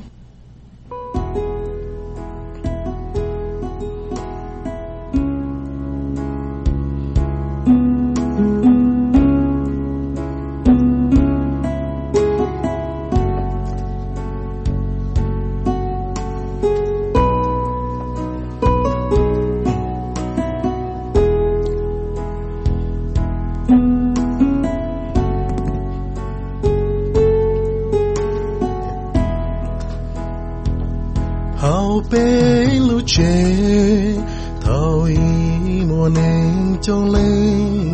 hậu bê lu chê thâu y mùa nên trong lên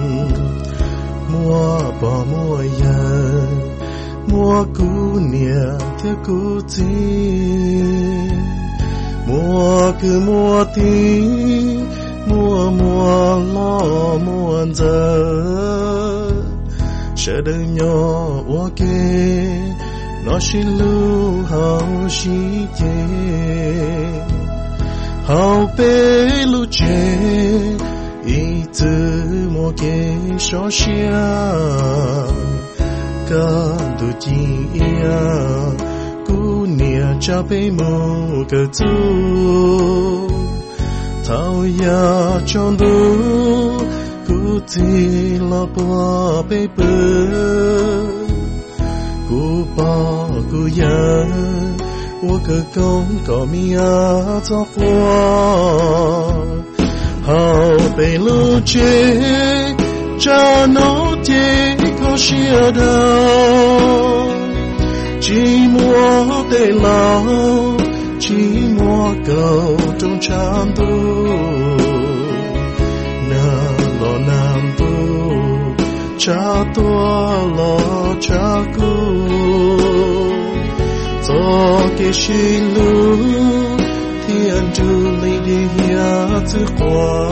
mùa bỏ mùa ya mùa cũ nia theo cũ chi mùa cứ mùa tí mùa mùa lo mùa giờ sẽ đời nhỏ qua kê nó xin lưu hậu xí chê hậu bê lưu chê ý tư mùa kê xó xia cả tu chi ia cú nia cha bê mô cơ tu thao ya chọn du cú ti lo bò bê bơ cú bò cú ya wo cơ công có mi a cho qua hậu bê lu chê cha nó chê có xia đâu chỉ mua tê lao chỉ mua cầu trong chán tu na lo nam tu cha tua lo cha cu cho cái xí lu thiên tu lý đi hia tự qua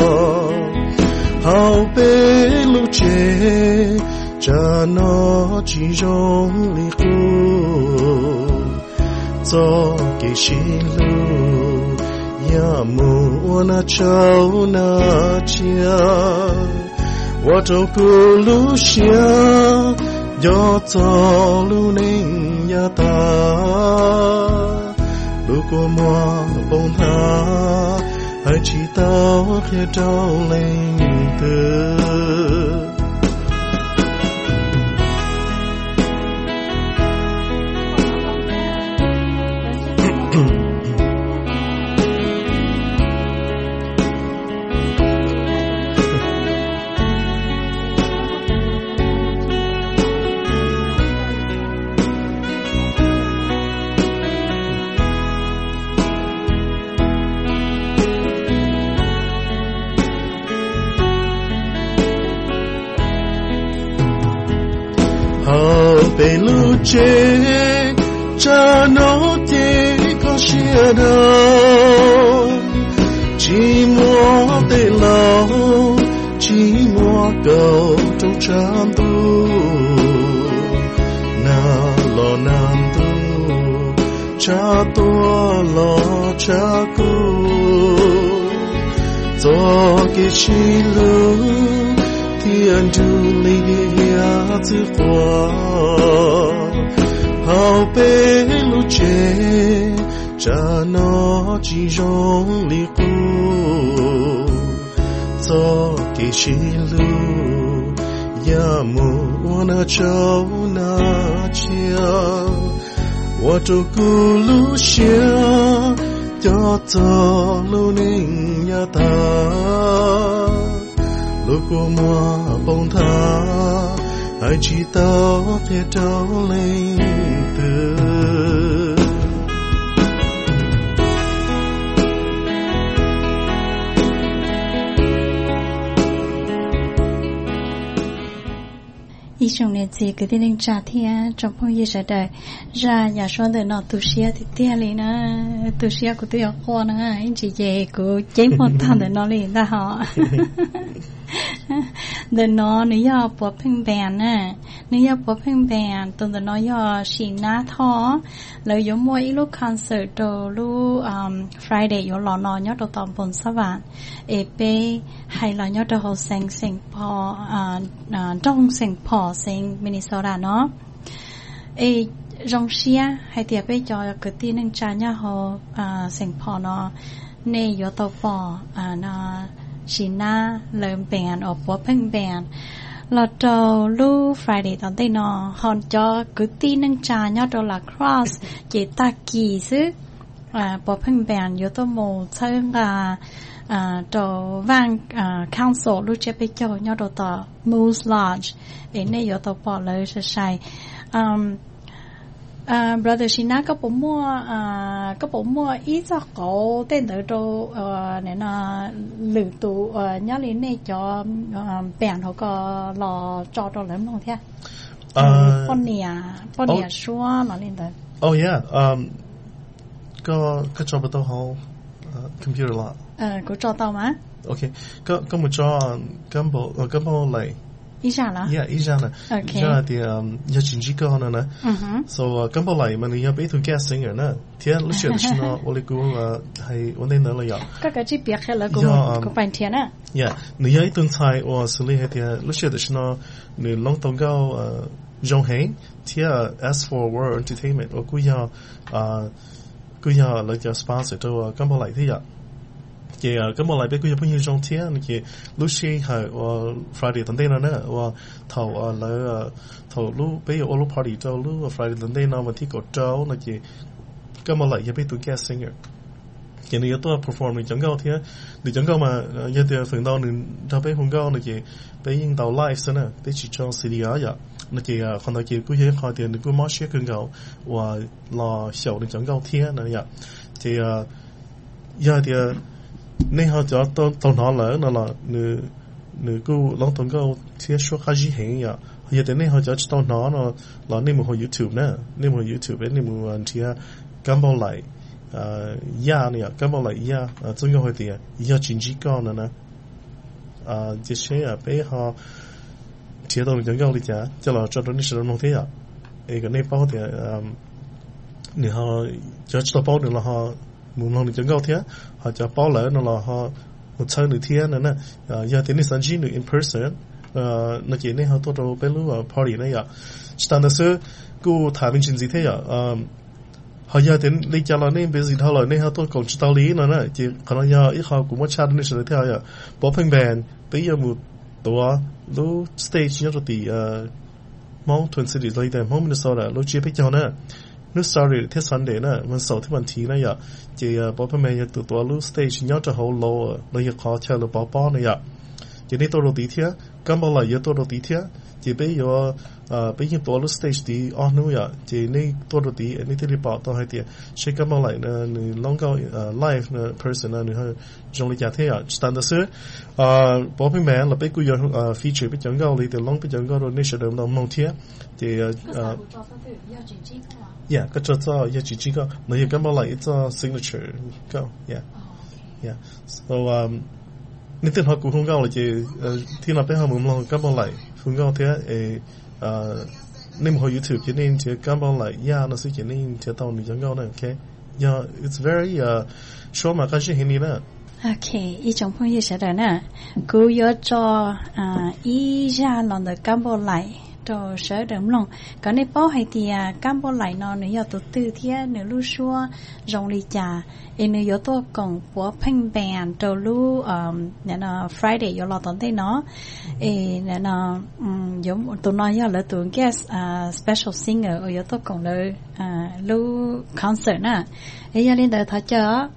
hậu bê lu chê cha nó chỉ giống lý khu cho cái xin lu ya mu na chau na chia wa trâu cu lu xia do cho lu nên ya ta lu cô mua bông tha hai chỉ tao khi trâu lên từ bê lu chê cha nó chê có xia đâu chỉ mua tê lao chỉ mua cầu trong chán tu na lo nam tu cha tua lo cha cu cho cái chi lu thiên tu lý hia tự qua hậu bê lu chê cha nó chỉ giống lý cu cho cái chi lu ya mu na châu na chia wa tu cu lu xia cho cho lu ninh ya ta lu cô mua bông tha hai chỉ tao phía trâu lên từ ý trong này chỉ cái tên trả thia trong phong gì sẽ đợi ra nhà số đời nọ tu sửa thì tia liền na tu sửa của tôi học qua na anh chị về của chế một thằng đời nọ liền ta họ đời nọ nếu giờ bỏ phim bèn nè nếu giờ bỏ phim bèn tuần đời nọ giờ xì ná thọ lợi dụng mua ít lúc concert đồ lúc Friday có lò nọ nhớ đồ tầm bồn sáu vạn ep hay là nhớ đồ hồ seng seng po trong seng po seng Minnesota nó ê rong xia hay tiệp bây giờ cái tin năng trả nhá hồ seng po nó nè có tàu po nó chỉ na lợn bèn ở phố phanh bèn là trâu lu Friday tận tây nọ hòn cho cứ tin năng trà nhau trâu là cross chỉ ta kỳ sức à phố phanh bèn yếu tố mù sơn là à trâu vang à council lu chế bây giờ nhau trâu tờ Moose Lodge ấy này yếu tố bỏ lời sẽ sai um à brother Sina có bộ mua à có bộ mua ít cho cổ tên tới đâu này là lử tụ nhớ lên này cho bèn họ có lò cho đồ lớn không thế? Con nè, con nè xua nó lên tới. Oh yeah, um, có có cho bắt đầu học computer lot. Ờ, có cho tao mà. Okay, có có một cho căn bộ căn bộ lại. Ý ra là? Yeah, ý ra là. Okay. Ra thì giờ chính trị cơ nữa nè. So căn bộ lại mà người bây thu guest singer nè. Thì lúc trước nó tôi cũng hay vấn đề nữa là vậy. Các cái chi biệt là cũng cũng phải thiệt nè. Yeah, người ấy tuần sai và xử lý hết thì lúc trước nó người long tông cao dòng hàng thì S four World Entertainment và cũng giờ cũng giờ là cho sponsor cho căn bộ lại thì vậy. Thì căn bộ lại bây giờ bao nhiêu dòng tiền thì lúc trước hay Friday tuần đây nữa và thầu là thầu lúc bây giờ all party cho lúc Friday tuần đây nó mà thì có trâu là thì căn bộ lại giờ bây giờ guest singer. Cái này tôi perform thì chẳng cao thì thì chẳng cao mà giờ thì phần đầu nên cho bé không cao là thì bé những tàu live thế này bé chỉ cho xê đê á vậy là thì còn là thì cứ hiện khai tiền thì cứ mất share更高và là小的chẳng cao thì này vậy thì giờ thì nên họ cho tàu tàu nó lớn là là nữ nữ cứ long tàu cao thì số khai gì hiện vậy giờ thì nên họ cho tàu nó là là nên một YouTube nè nên một YouTube nên một anh thì cam bao lại呃，呀，呢，根本来呀，呃，中国会的，要经济高了呢，啊，这些啊，背后，铁道人高的家，就老找到你是农田呀，一个内包的，嗯，然后就知道包的了哈，木农的人高天，哈，就包来了了哈，我猜的天了呢，呃，要等你三七的 in person，呃，那今年哈多少北路啊 party 呢呀，但的是，กูถามเป็นจริงสิเทียอ่าhọ giờ đến lấy cho nó nên bây giờ thao lời nên họ tôi còn chỉ tao lý nữa nè chỉ còn giờ ít họ cũng mất chát nên sẽ theo giờ bỏ phim band bây giờ một tổ lúc stage nhớ rồi thì mong Twin City lấy dem hôm Minnesota lúc chia bây giờ nè lúc sorry thế Sunday nè mình sau thế mình thi nè giờ chỉ bỏ phim band giờ tụi tổ lúc stage nhớ cho họ lâu lấy giờ khó chơi là bỏ bỏ nè giờ chỉ nên tôi đầu tí thế cam bao lại giờ tôi đầu tí thế chỉ bây giờ bây giờ tôi lúc stage thì on nữa vậy chỉ nên tôi đầu tí nên thì bảo tôi hay thì sẽ cam bao lại là long cao live person là nữa trong lịch thế à standard sir bảo phim mẹ là bây giờ feature bây giờ cao thì từ long bây giờ cao rồi nên sẽ được làm long thiệt thì yeah cái chỗ đó giờ chỉ chỉ có mà giờ cam bao lại it's signature cao yeah yeah so um nên tên họ cũng không cao là chỉ thì là bây giờ mình làm cam bao lại không cao thế nên một YouTube cho nên chỉ cam bao lại yeah nó sẽ chỉ nên chỉ tao mình chẳng cao này okay yeah it's very show mà cái gì hình như là okay ý trong phong như sẽ đó nè cứ nhớ cho ý ra làm được cam bao lại cho sở đầm lòng có nên bao hay thì cam bao lại nó nếu từ từ thì nếu lu xua rong li trà nếu yếu tôi còn của phanh band cho lu nè nó Friday yếu lo tận thế nó nè nó giống tụi nó yếu là tụi guest special singer yếu tôi còn là lu concert nè ấy giờ lên đời thở chờ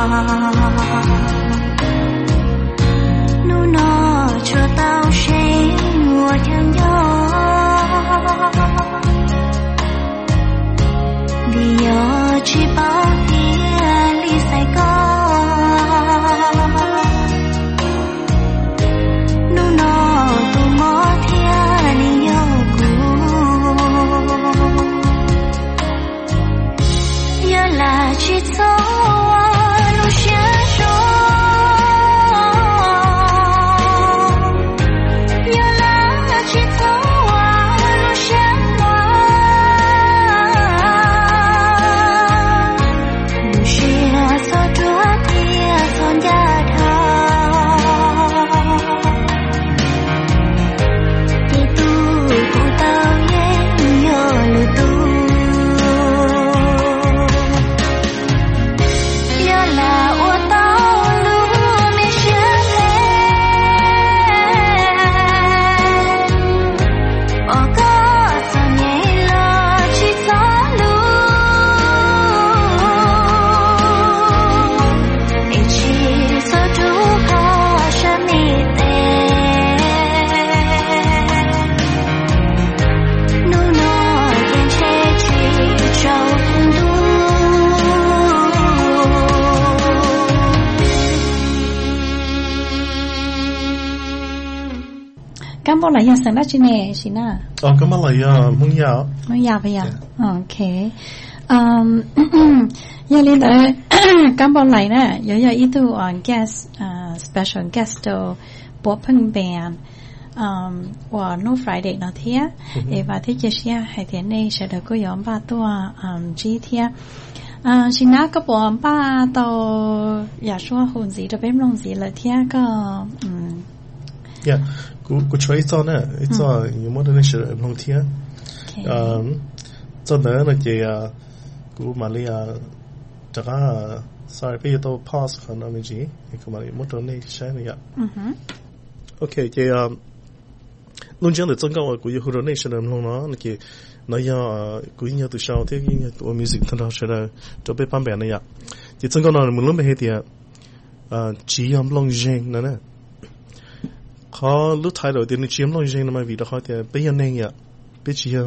nu nó cho tao say mùa thương gió vì gió chỉ bao tia ly say có nu nó tu mò thia ly yêu cũ nhớ là chỉ số nu sẽ số Kamu là yang sang đó nè, chị na. Ờ, kamu là yang muốn giàu. Muốn giàu bây giờ. Okay. Um, yang lên tới kamu lại nè, giờ giờ ít tu on guest, uh, special guest to bộ phim band. Um, và no Friday nó thế, và thế chia sẻ hai thế này sẽ được có nhóm ba tua um chi thế. À, chị na có bộ ba tàu, giả sử hôn gì, rồi bên lòng gì là thế có. Um, Yeah, cú cú chơi cho nè, cho nhiều món đồ này sẽ không thiếu. Um, cho nữa là cái cú mà lấy chắc là sorry bây giờ tôi pause còn nói gì, cú mà lấy món đồ này sẽ này ạ. Okay, cái luôn chẳng được增高cú yêu đồ này sẽ làm không nó là cái nó giờ cú nhớ từ sau thế cái tụi music thanh thảo sẽ là cho bé bán bè này ạ. Cái增高nó mình luôn bị hết tiệt, chỉ làm long giang nữa nè. Họ lúc thay đổi tiền chiếm lo gì mà vì đó họ thì bây giờ nên vậy, bây giờ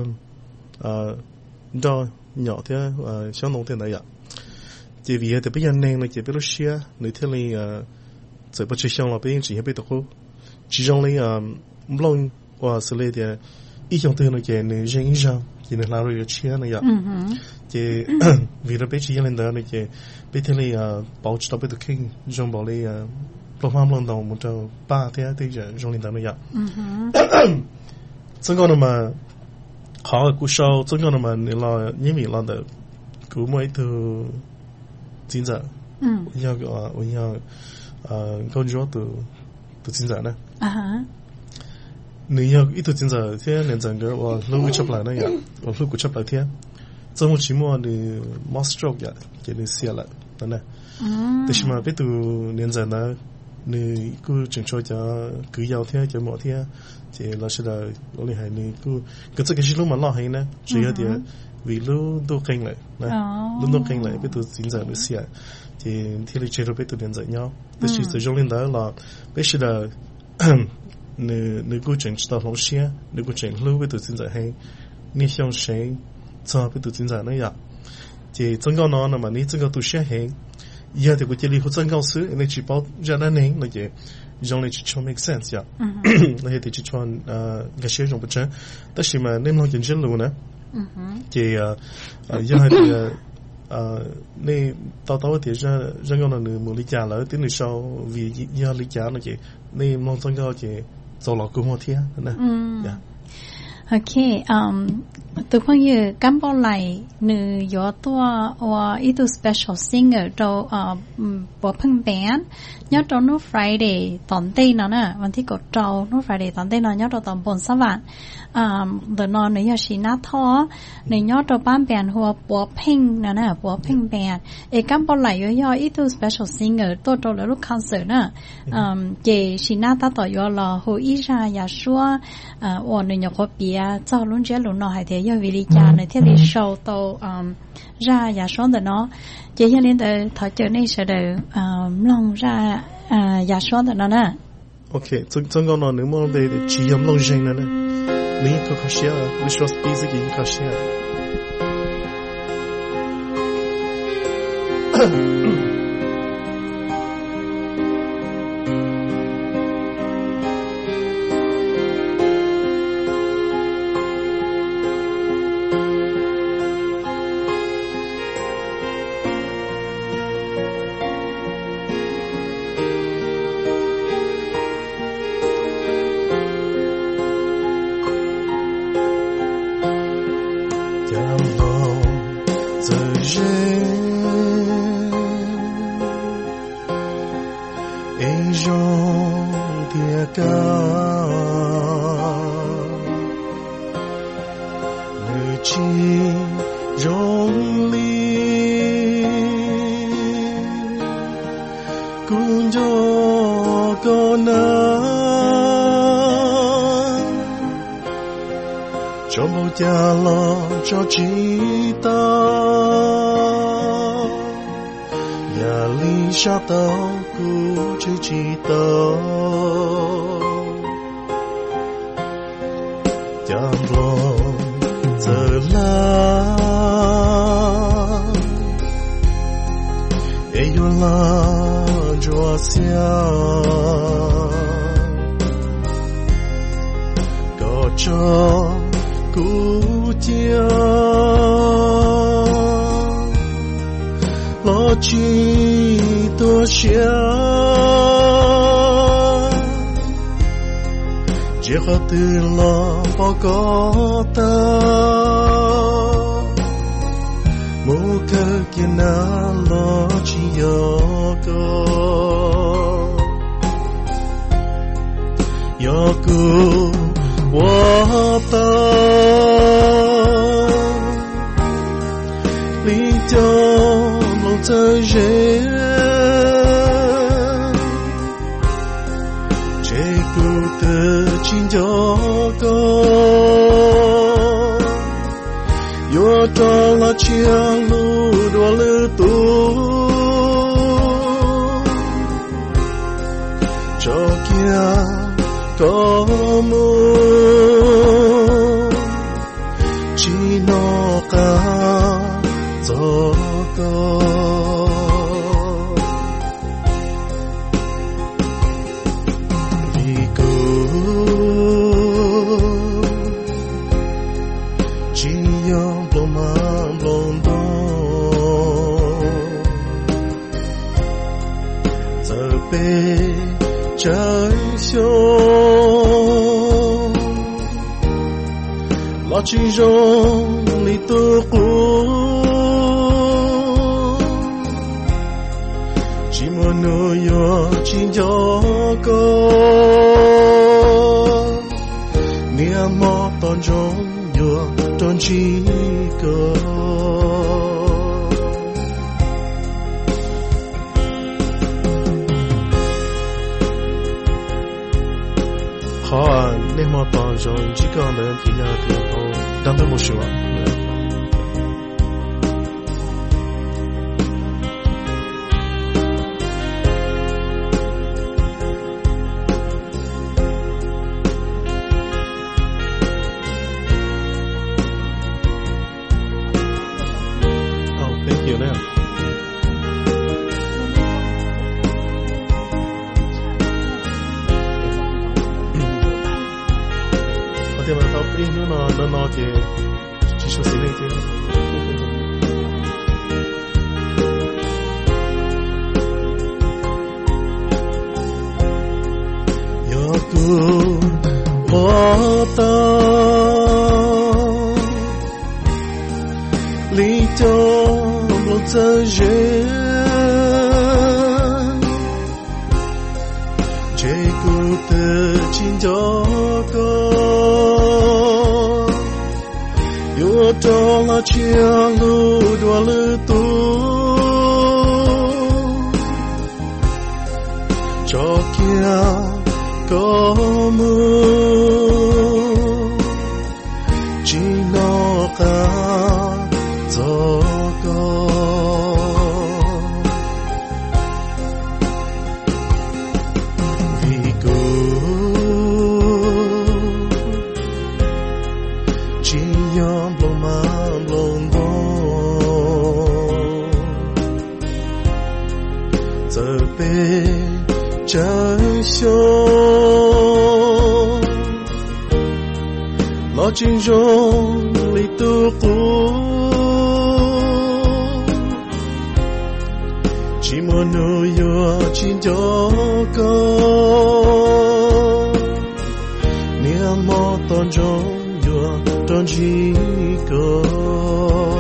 do nhỏ thế sáng nông tiền này vậy, thì vì thì bây giờ nên là chỉ biết lúc xưa người thế này chỉ bắt chỉ xong là bây giờ chỉ biết được chỉ trong này lo và xử lý thì ý trong tiền là cái người riêng riêng chỉ là làm rồi chia này vậy, thì vì đó bây giờ lên đó là cái bây thế này bảo trợ bây giờ kinh trong bảo này lúc mà lần đầu một trâu ba thế thì giờ trong liên đoàn này vậy,真个那么好的故事，真个那么你老因为老的古每都真在，嗯，我要个我要呃高中都都真在呢，啊哈，你要一都真在，天连整个我路出来那样，我路出来天，周末期末你 master 呀，给你写了，真的，嗯，但是嘛，别都连整呢。你cứ chỉnh cho cho cứ giàu thế cho mọi thế thì là sẽ là lo hay你cứ cứ这个是路嘛老hay呢主要的vì路都kinh lại này路都kinh lại biết tụi chính giờ mới xia thì thì là chơi rồi biết tụi đến dạy nhauแต่是最重要的là biết是là你你cứ chỉnh cho老师你cứ chỉnh路biết tụi chính giờ hay你想谁做biết tụi chính giờ này vậy thì增高nó mà你增高都是hay giờ thì cái lý hỗ cao sư nên chỉ bảo ra đó nên là cái dòng này chỉ cho make sense ya là thì chỉ cho cái sự trong bức tranh, tất nhiên mà nên lo chuyện chân luôn nè, thì giờ thì nên tao tao thì ra ra cái là một lý giải là tiếng người sau vì giờ lý giải là cái nên mong tăng cao cái giàu lộc của họ thế nè, okay, um, từ khoảng như cán bộ lại nữ gió tua và ít special singer cho bộ phim band nhớ cho nó Friday tuần tây nó nè,วันที่ กด trâu nó Friday tuần tây nó nhớ cho tuần bốn sáu vạn, um, the non này là nát thọ, này nhớ cho ban band hoa bộ phim nè nè bộ phim band, ấy cán bộ lại gió gió ít special singer tôi cho là lúc concert nè, um, chị nát ta tỏ gió là hồ ý ra nhà xưa, uh, và người nhớ có bia à cho luôn chế luôn nó hay thế giờ vì lý cha này thế thì sau tàu ra nhà sống de nó chỉ cho nên từ thọ chơi này sẽ được lòng ra nhà sống de nó nè ok chúng chúng con nói nếu mà về để chỉ làm lòng riêng nàyนี่ก็เขาเชื่อวิชวลสปีสกินเขาเชื่อcho chỉ ta nhà lý sa tao cứ chỉ chỉ tao chẳng lòng giờ la ai yêu la cho xia có cho cú chia lo chi to xia chỉ có từ lo bao có ta mu cơ kia na lo chi yo go yo go我的离家路在人，这个的亲家哥，又到了前路多了多，这家。có mơ chỉ nó cả gió có vì cứ chỉ nhớ lòng mà lòng đó giờ bé trái xuống lo chỉ rong li tu cũ chỉ muốn nuôi yo chỉ cho có niềm mơ ton rong yo ton chỉ có họ nên mà toàn rồi chỉ có nên thì nhà thì họ đang phải một số oh thank you now thế mà tao pin nó nó nó nó thì chỉ số xí lên thế yo cứ bỏ tao lý cho một giờ rơi chế cứ từ chín cho có yo cho la chia lu đua lư tu cho kia có mưa cả cho con vì cô chỉ nhom lòng mà lòng đó giờ bên trái sông lo chính rong li tu cô chỉ muốn nuôi yo chính cho con niệm mô tôn trong yo tôn chỉ con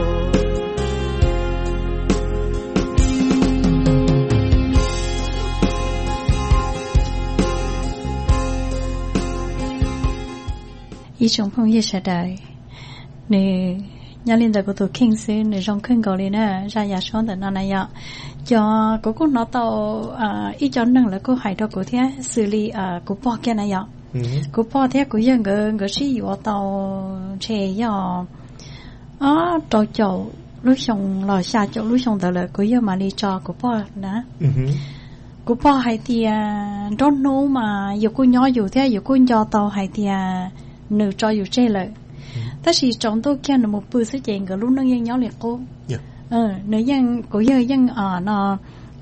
ý trong phong ye sẽ đời nè nhà liên đời của tụi kinh sư nè trong kinh cầu liền á ra nhà sống tại nơi này ạ cho cô cũng nói tao ý cho năng là cô hay đó cô thế xử lý cô bỏ cái này ạ cô bỏ thế cô dân người người sĩ ở tàu trẻ nhỏ á trâu chậu lúc xong lò xa chậu lúc xong tao là cô dân mà đi cho cô bỏ nè cô bỏ hay thì don't know mà giờ cô nhỏ dù thế giờ cô cho tàu hay thì nữ cho dù chơi lại, tất nhiên trong tôi kia là một bữa sự kiện của lúc nương dân nhỏ liệt cô, ờ nữ dân của dân dân ở nó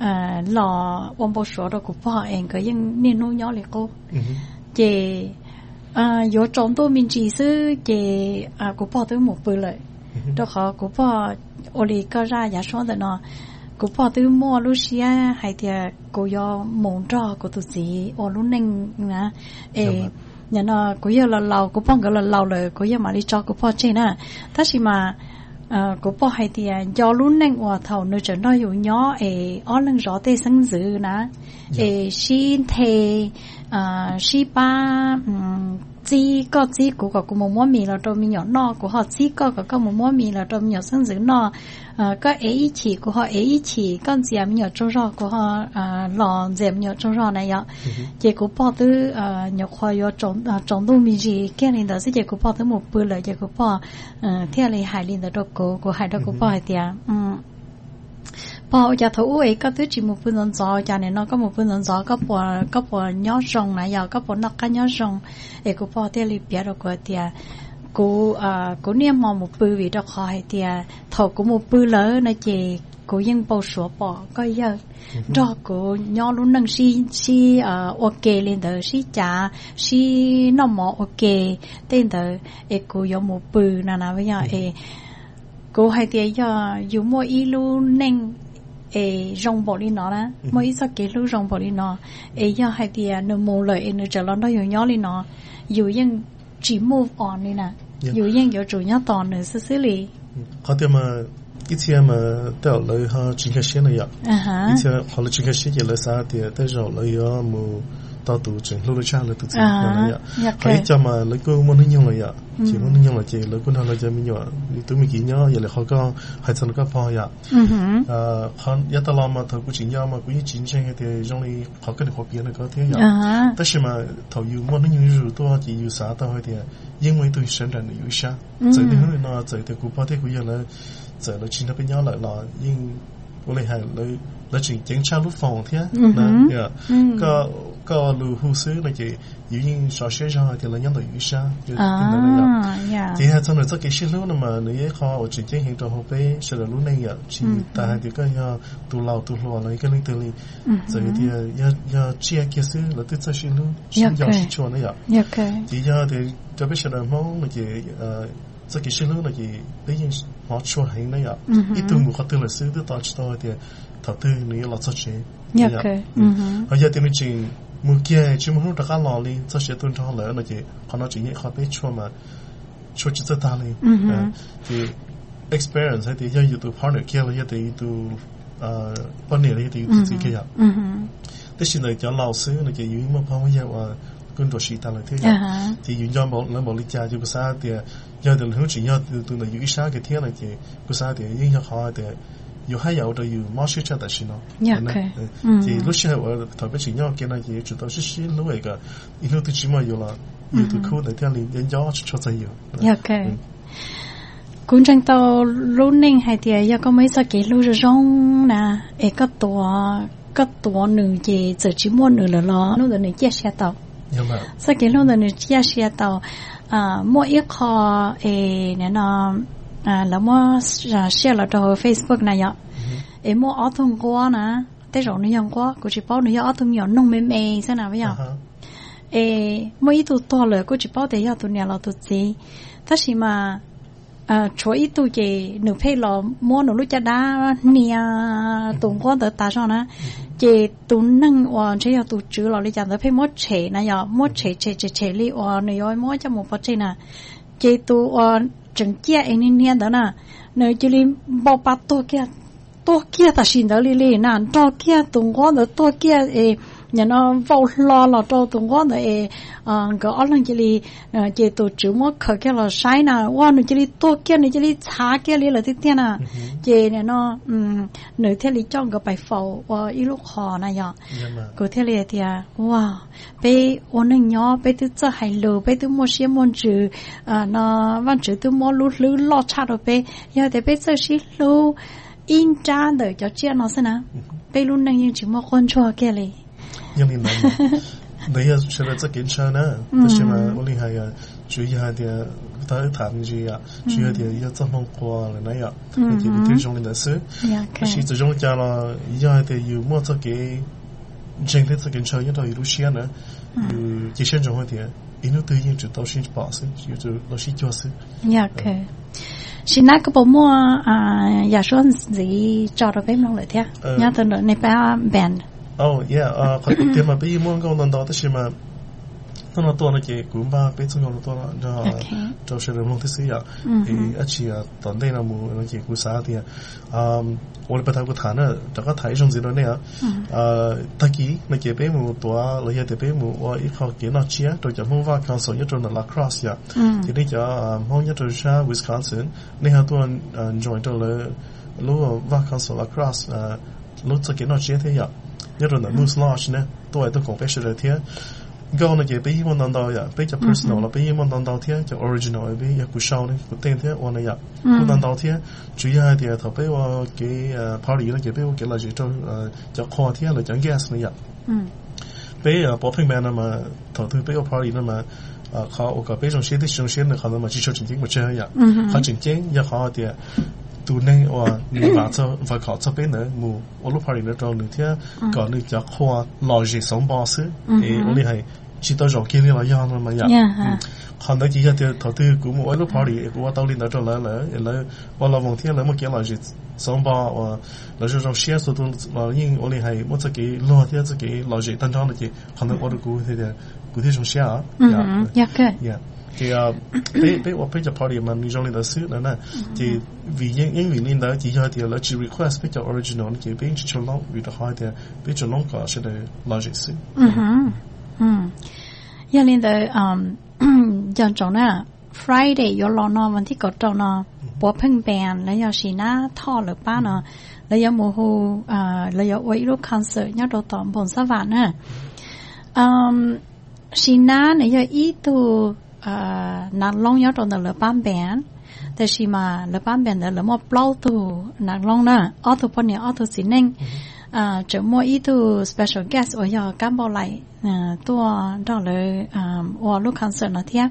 lò ông bố số đó của họ em của dân niên nô nhỏ liệt cô, chị giờ trong tôi mình chỉ sư chị của họ tới một bữa lại, đó họ của họ oli có ra giá số đó nó của họ tới mua Lucia hay thì của do món trò của tụi chị ở lúc nâng nè, nhà nó cũng như là lâu cũng phong cái là lâu rồi cũng như mà đi cho cũng phong trên nè, tất nhiên mà cũng phong hay thì do luôn nên hòa thầu nơi chỗ nóอยู่nhỏ ấy ở lần rõ tê sinh dữ nè, ấy xin thề xin ba chỉ có chỉ của có một món mì là cho mình nhỏ nó của họ chỉ có có một món mì là cho mình nhỏ sinh dữ nó có ấy chỉ của họ ấy chỉ con gì mình nhỏ trâu rau của họ lò dèm nhỏ trâu rau này ạ, chỉ của bỏ từ nhỏ khoai yo trồng trồng đồ mì gì cái này đó sẽ chỉ của bỏ từ một bữa là chỉ của bỏ theo lấy hải linh đó của của hải đó của bỏ thì à bỏ giờ thấu ấy có thứ chỉ một phần non gió cho nên nó có một phần non gió có bỏ có bỏ nhỏ rong này giờ có bỏ nóc cái nhỏ rong ấy của bỏ theo lấy bia đó của thì à cô à cô niệm mò một bữa vì đó khỏi thì à thầu của một bữa lớn này chị cô yên bao số bỏ coi giờ đó cô nhỏ luôn năng si si à ok lên đó si trả si nó mò ok tên đó ấy cô có một bữa nào nào bây giờ ấy cô hay thì giờ dùng mỗi ý luôn nên ấy rong bỏ đi nó đó mỗi ý sao cái lúc rong bỏ đi nó ấy giờ hay thì nó mua lại nó trở lên đó dùng nhỏ lên nó dùng yên chỉ move on đi nè dù yên có chủ nhau toàn nữa xử lý họ thì mà ít khi mà theo lời họ chính cái xe này ạ ít khi họ là chính cái xe lời sao thì tới rồi lời họ mua tao tụ chính lúc cha lời tụ chính này ạ họ ít cho mà lời cô muốn nói nhiều lời ạ chỉ muốn nói nhiều lời chỉ lời cô nói lời cho mình nhiều tụi mình kỹ nhau vậy là họ có hai thằng có phò ạ họ nhất là mà thằng cô chính nhau mà cô như chính trên thì trong này họ cái được học biến là có thế ạ tất nhiên mà thầu yêu muốn nói nhiều rồi tôi chỉ yêu sao tao thì因为对生人的有啥，在那里呢，在这古巴的古人呢，在那其他边要来了，因我们还来来进警察路房天，那呀，个个路护士那个有因少些上的人家都有啥，就那个呀，这还真的这个些路那么你也好，我之前听到后背是了路那个，其但係啲個要杜老杜老了一個零得哩，這個啲要要接嘅事，那啲這些路是要是錯那樣，啲要啲特別是人講那個呃。這個些路那個畢竟學出嚟那樣，一度冇學到歷史都打出到啲頭頭你要落出去，那樣，而家啲你淨冇嘅，只冇大家攞嚟，這些都係來那個可能淨係學俾錯嘛，錯就得打嚟，啲 experience 係啲要要到 partner care 啦，要啲到呃半年啦，要啲自己嘅，但係呢個老師那個有冇幫我嘢話？跟着時代來聽呀，即係原來冇冇理解就不啥的，有的好似有對那有啥嘅聽那個不啥的，應該好的，有還有的有冇學出的是喏，即係老師係我特別是要嘅那個，主要是寫路一個，一路都起碼有了，有的口的聽你人家出出在有。 OK， cũng chẳng tao lúc nên hay thì giờ có mấy sao cái lúc rong nè ấy có tổ có tổ nữ gì giờ chỉ mua nữ là lo lúc đó nữ chia sẻ tao sao cái lúc đó nữ chia sẻ tao à mua ít kho ấy nè nó à là mua share là cho Facebook này vậy ấy mua ở thùng qua nè tới rồi nữ dùng qua cô chỉ bảo nữ ở thùng nhỏ nông mềm mềm thế nào bây giờ ấy mua ít tụ to rồi cô chỉ bảo để giờ tụ nhà là tụ gì thế thì mà à chỗ ít tụ gì nữ phải là mua nữ lúc cha đá nia tụ qua tới ta sao nè chị tụ nâng hoặc chỉ là tụ chữ là lấy chàng tới phải mua chế nè giờ mua chế chế chế chế li hoặc nữ ơi mua cho một bát chế nè chị tụ hoặc chừng chia anh nên nia đó nè nữ chỉ li bao bát to kia to kia ta xin đó li li nè to kia tụ qua tới to kia ấy nhà nó vào lo là cho tụi con để cái ở lần chỉ là chỉ tụi chú mua khởi cái là sai nè, qua nó chỉ là to kia nó chỉ là xa kia là thế thế nè, chỉ này nó nửa thế là trong cái bài phẫu và ít lúc khó này vậy, cái thế là thì wow, bây ôn anh nhỏ bây từ giờ hay lừa bây từ mua xe mua chữ nó văn chữ từ mua lú lú lo cha rồi bây giờ thì bây giờ xí lú in ra để cho chia nó xem nào, bây luôn đang những chỉ mua con chua kia này nhưng mình nói đấy là sẽ là rất kiến chơi nữa,但是嘛，我厉害呀，主要係啲睇談住呀，主要啲要怎麼過嚟那樣，係啲最重要的事，但是最重要啦，要係啲要麼自己真的自己chơi，因為有些呢，有這些種啲，因為對應就到時把事，就就老師做事。 OK。xin nói cái bộ mua à, giả số gì cho được bếp nông lợi thế, nhớ từ này ba bèn. Oh yeah, uh, có tiền mà bây giờ muốn câu lần đó thì mà nó làตัวnó chỉ cũng ba bây giờ nóตัวnó cho cho sự đồng thứ gì à, thì ở chỉ tận đây là một nó chỉ cũng sáu thì um, 我哋不睇個談咧，大家睇上次到呢啊，誒，特幾你幾俾冇多，你有啲俾冇我一個幾多錢，到就冇話講所一種嘅 lacrosse 呀，ทีนี้就誒冇一種係 Wisconsin，你好多人誒 join 到了，攞個話講所 lacrosse 誒，攞咗幾多錢睇呀，一種嘅 Moose Lodge 呢，都係都講俾佢哋聽。個呢嘅俾我諗到呀，俾就 personal 啦，俾我諗到聽就 original 俾一個 show 呢，個聽聽我呢呀，我諗到聽，主要係啲頭俾我嘅誒 party 咧，嘅俾我嘅例如做誒就 call 聽嚟講 guest 呢呀，俾誒 popping band 啊嘛，頭對俾個 party 啊嘛，誒เขา我個俾種些啲種些呢，可能嘛至少正經咪這樣，佢正經一考啲。ตัวนี้ว่ามีบาทว่าเขาจะเป็นเนี่ยมู我ลูกพารีเนี่ยตอนหนึ่งที่ก่อนหนึ่งจะขวาลอยจีสองบาทซื้อเออวันนี้ให้ชิดต่อจอกินนี่เราย่างมันมาอย่างคนนั้นจีจะเดี๋ยวถอดตัวกูมูลูกพารีกูว่าตอนนี้เราจะเลยเลยเลยว่าเราบางทีเราเมื่อกี้ลอยจีสองบาทว่าเราจะต้องเสียสุดเรายิ่งวันนี้ให้เมื่อจะกี่รอที่จะกี่ลอยจีตั้งใจเลยจีคนนั้นว่ากูที่เดียวกูที่ชงเสียอืมอยากเกิด thì bây bây bây giờ party mà mình trong này là sự nữa nè thì vì những những vì nên đó chỉ cho thì là chỉ request bây giờ original thì bây giờ cho nó vì đó hỏi thì bây giờ nó có sẽ là logic sự. Ừ. Ừ. Giờ nên đó um giờ trong nè Friday 有老呢วันที่กดจอง呢播喷 band แล้ว有時呢ท่อหรือป้า呢แล้ว有模糊啊แล้ว有ไว้ลูก concert เนี่ยเราต่อบนสวรรค์น่ะอืม時呢你有一度à nàng long nhớ trong là ban bèn,แต่是嘛là ban bèn là một bao tu nàng long nè, ở tu bên này ở tu xin nên, à chỉ mua ít tu special guest ở nhà cán bộ lại, à tua đó là à ở lúc concert nó thiệt,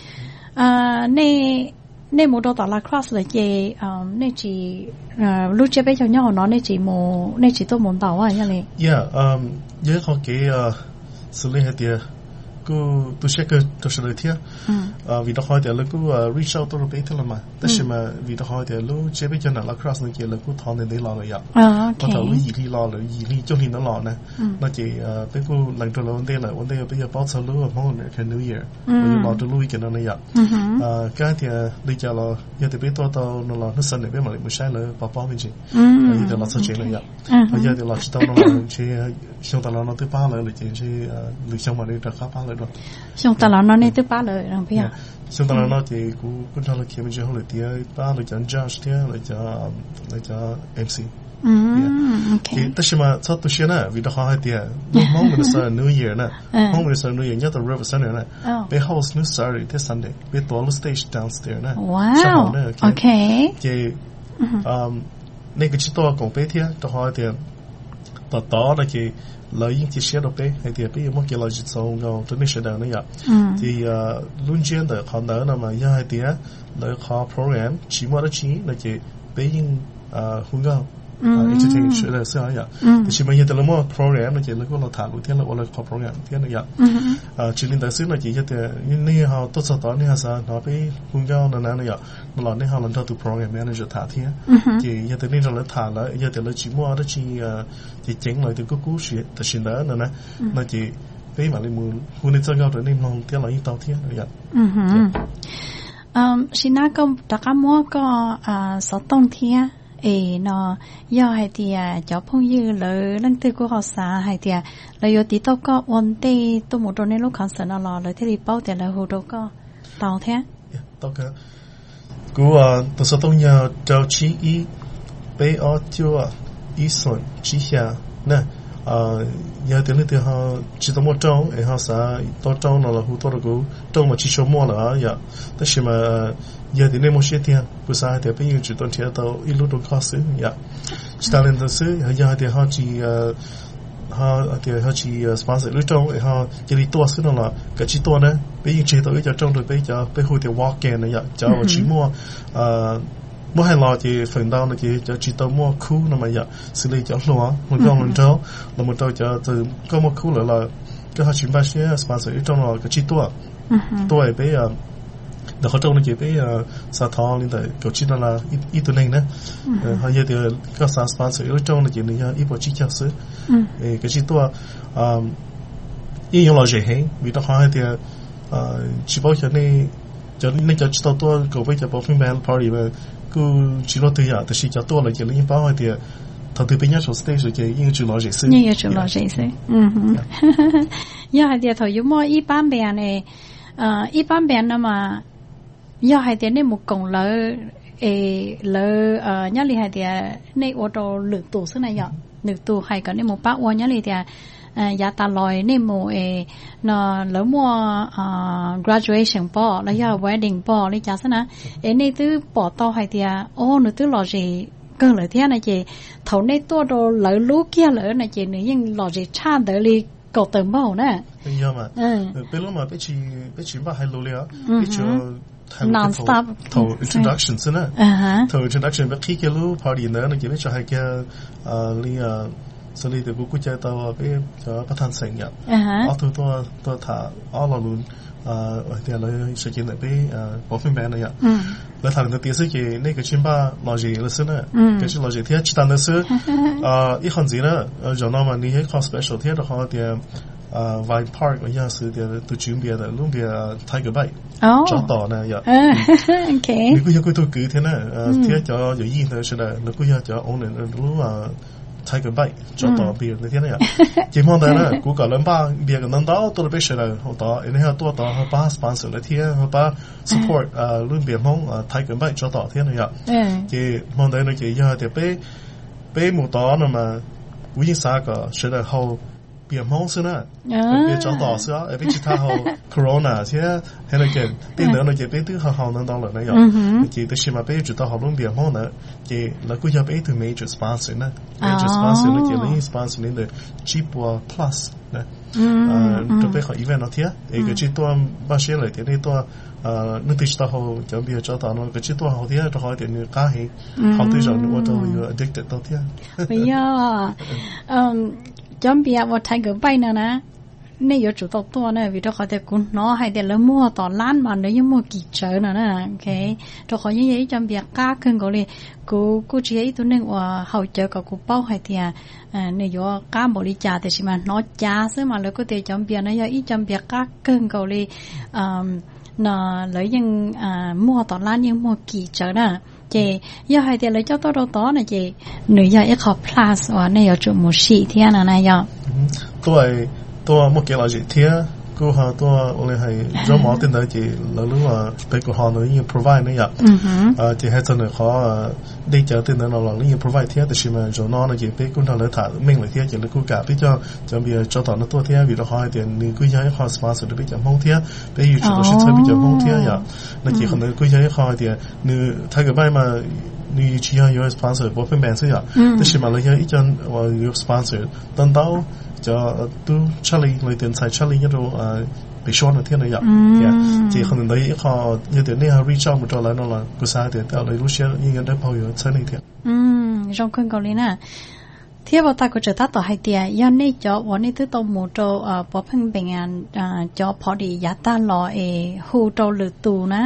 à nè nè một đôi tàu lacrosse là gì, à nè chỉ à lúc chơi bây giờ nhau nó nè chỉ một nè chỉ tôi muốn tàu à như này. Yeah, um, nhớ có cái xử lý hết tiệt. Cô tôi sẽ cơ tôi sẽ lời thiệt, vì đó hỏi thì là cô reach out tôi rồi biết thôi mà,แต่是嘛vì đó hỏi thì lúc chế bây giờ là lacrosse này kia là cô thằng này để lo rồi ạ, có thằng lúc gì đi lo rồi gì đi cho thì nó lo nè, nó chỉ bây cô lần đầu là vấn đề là vấn đề bây giờ bao giờ lúc mà mong cái New Year, bây giờ lo từ lúc cái nó này ạ, cái thì bây giờ là giờ thì bây tôi tao nó là nó sinh này bây giờ mình sai là bảo bảo mình gì, bây giờ là sao chuyện này ạ, bây giờ thì là chỉ tao nó chỉ xong tao nó thứ ba là chỉ chỉ lựa chọn mà đi ra khá ba rồi. Xong ta nói này thứ ba lời rằng bây giờ. Xong ta nói thì cũng cũng thằng là kia mình chơi không được tiếng ba lời chọn judge tiếng lời cho lời cho em xê. 嗯 ，OK。 但是嘛，差不些呢，为了好一点，我们那时候 New Year 呢，我们那时候 New Year 要到 River Center 呢，被 house 那 Saturday 到 Sunday 被多了 stage downstairs 呢， 哇 ，OK。 嘅，嗯，那个去多讲白天，到好一点，到到那个。เรายิ่งจะเชื่อเราไปไอเดียไปมั่งเกี่ยวกับจิตสงฆ์ตัวนี้เสด็จเนี่ยที่รุ่นเจนเด็กเขาเดินมาอย่างไอเดียเราขอโปรแกรมชีมอร์ชีเราจะไปยิ่งหุ่นเงาอินเตอร์เทนเชื่อเลยเสียอย่างแต่ชีมันยังแต่ละมั่งโปรแกรมเราจะแล้วก็เราถ่ายรูปเที่ยวเราเราขอโปรแกรมเที่ยวเนี่ยชีลินแต่ซื้อเราจะยังแต่นี่เขาตัวสตอนี่ฮะซะเราไปหุ่นเงานั่นนั่นเนี่ยเราเนี่ยเขาเราทำตัวโปรแกรมเนี่ยเราจะถ่ายเที่ยวที่ยังแต่นี่เราเลยถ่ายแล้วยังแต่เราชีมอร์ชีที่เจ๋งเลยที่ก็กู้เสียแต่ชินแล้วนะนะนั่นที่ไปมาเลยมือหุ่นในเจ้าเงาตัวนี้มองเที่ยวเรายิ่งต่อเที่ยวเนี่ยอืมอืมชิน่าก็ตะก้ามัวก็อ่าสตองเที่ยวเอ๋เนาะย่อให้เดียเจ้าพงยืนเลยนั่งตื่นกูขอสาให้เดียเราอยู่ที่โต๊ะก็วันเตะตัวหมดตรงในลูกขันสันรอเลยที่รีเป้าแต่ละหูโต๊ะก็ต่อแท้โต๊ะก็กูอ่ะตัวสตองยาวเจ้าชี้อีไปเอาเจ้าอีส่วนชี้เหี้ยนะเอ่อยาเดี๋ยวนี้เดี๋ยวเขาจิตมั่วจ้องไอ้เขาสาตัวจ้องนั่นแหละหูตัวเรากูจ้องมาชี้ชั่วโมงละอย่าแต่ชิมายาเดี๋ยวนี้มั่วเสียเดียกูสาเดี๋ยวไปยืนจุดต้นเทียตัวอีลูตรงข้อซื้ออย่าสตาร์เลนต์ซื้อยาเดี๋ยวเขาจีเอ่อเขาเดี๋ยวเขาจีสปอนเซอร์หรือจ้องไอ้เขาจะรีตัวซื้อนั่นแหละกับจีตัวนะไปยืนเจตัวอีจะจ้องโดยไปจะไปหูเดี๋ยววอล์กแกนนะอย่าจะเอาชี้มั่วเอ่อmỗi hai lò thì phần đau là chỉ cho chỉ tao mua khu là mà vậy xử lý cho lúa một con một trâu là một trâu cho từ có một khu là là cái họ chuyển ba xe sponsor trong lò cái chi tua tua ấy bây giờ để họ trâu nó chỉ bây giờ sa thọ lên tới cái chi đó là ít ít tuổi này nữa họ giờ thì các sa sponsor ở trong là chỉ là ít bộ chi cho xứ cái chi tua ý用了谁嘿vì đó họ thì chỉ bảo cho nên cho nên cho chỉ tao tua cầu với cho bảo phim band party màกูจีโร่ตัวอย่างแต่ชีจะตัวเลยจะเลี้ยงป้าไอเดียทำตัวเป็นยาชดสเตจจะยิ่งจุลเจซึ่งยิ่งจุลเจซึ่งอืมยาไอเดียถอยยุ่งมั่ว一般แบบเนี่ยเอ่อ一般แบบนั่นมายาไอเดียเนี่ยมุกงเลยเอเลยเอ่อยาลีไอเดียในออโต้หรือตัวซึ่งไหนยาหรือตัวใครก็เนี่ยมุป้าอ้วนยาลีเดียยาตาลอยเนี่ยมัวเอเนาะแล้วมัวอ่า graduation ป่อแล้วยา wedding ป่อเลยจ้าซะนะเอนี่ตื้อป่อต่อให้เดียโอ้หนูตื้อหล่อจีก็เลยเที่ยนะจีเท่าในตัวโดเหลือลูกเกี้ยเหลือนะจีนี่ยังหล่อจีชาเดลีกดเติมเบ้านะเป็นยังไงเป็นรู้มาไปชีไปชีบ้าให้รู้เลยอ่ะไปชี non stop 头 introduction 是呢头 introduction ไปขี้เกลู party เนอะนะจีไปชีให้แกอ่าเรีย所以就估計到俾就不貪成日，我到多多睇我落亂啊，或者你實踐嚟俾誒保險病嚟日，你睇到電視嘅呢個專巴落住嘅先啦，跟住落住聽其他嘅事，啊一項子咧，誒然後嘛你喺 call special 聽到好啲誒 Vine Park 嗰樣事嘅都準備嘅，準備 Tiger Bay，找到呢日 ，OK， 你估有幾多幾天咧？誒聽咗有醫生出嚟，你估有咗 only 如啊。睇佢跛，做到別你聽得呀？健康啲咧，估計兩巴別個能到多啲俾水嚟好多，然後多到佢把 sponsor 嚟聽，佢把 support 啊亂別空啊睇佢跛做到聽得呀？嘅問題咧，嘅因為啲俾俾冇到啦嘛，會影曬個水嚟後別空先啦，別做到先啊，別其他後 corona 先，係那個俾兩個嘅俾啲學校能到嚟咧又，嘅都起碼俾做到後亂別空咧。嘅嗱，佢有俾對 major sponsor 咧 ，major sponsor 咧嘅呢 sponsor 呢對 Jeep Plus 咧，誒，就俾佢 event 嗰啲啊，誒，佢知多巴士嚟嘅呢多，誒，呢啲都好就比較早到咯，佢知多好啲啊，就好啲你加起，好啲就我都要 addicted 到啲啊。 係啊，嗯，咁比較我睇佢跛呢นะนี่อยู่จุดตัวเนี่ยวิธีเขาจะกุนเนาะให้เดี๋ยวเรามั่วต่อล้านมันเลยยังมั่วกี่เจอนะนะโอเคตัวเขายังยังจำเบียกล้าขึ้นก็เลยกูกูเชื่ออีตัวนึงว่าเขาเจอกับกูเป้าให้เดียอ่าเนี่ยอยู่กล้าบริจาคแต่ใช่ไหมน้อยจ้าซึ่งมาแล้วก็เดี๋ยวจำเบียนะยังอีจำเบียกล้าขึ้นก็เลยอ่าเนาะเลยยังอ่ามั่วต่อล้านยังมั่วกี่เจอนะเจยังให้เดี๋ยวเลยเจ้าตัวตัวต่อนะเจหนูยังอีขอ plus ว่าเนี่ยอยู่จุดหมู่สี่ที่นั่นนะยังตัวตัวเมื่อกี้เราจะเที่ย cô họ tôi only hay do mỏ tiền đấy chỉ là lúc mà bên của họ nói như provide này ạ à chỉ hay cho người khó đi chợ tiền đấy là là như provide thế thì mà cho nó là chỉ bên cũng thằng lấy thả mình lại thế chỉ là cô cả biết cho cho bây giờ cho tao nó tôi thế vì nó hỏi tiền nên cứ nhớ họ sponsor được biết chậm không thế bây giờ chúng tôi sẽ chơi biết chậm không thế ạ là chỉ không được cứ nhớ hỏi tiền như thay cái bài mà như chỉ hay有 sponsor 不分别是呀但是嘛了有一种我有 sponsor 等到cho tu Charlie người tiền xài Charlie như đồ bị short ở thiên này vậy, chỉ không thấy họ như thế này họ reach out một chỗ lại nó là cứ sai thì tao lấy lúc xưa như người đã bao giờ chơi này thiệt. Ừm, trong kênh câu lý nè, thế bảo ta có trở ta tao hay tiệt, do này cho bọn này thứ tao một chỗ ở bộ phận bệnh an cho họ đi giá ta lo e hú trâu lử tù nè,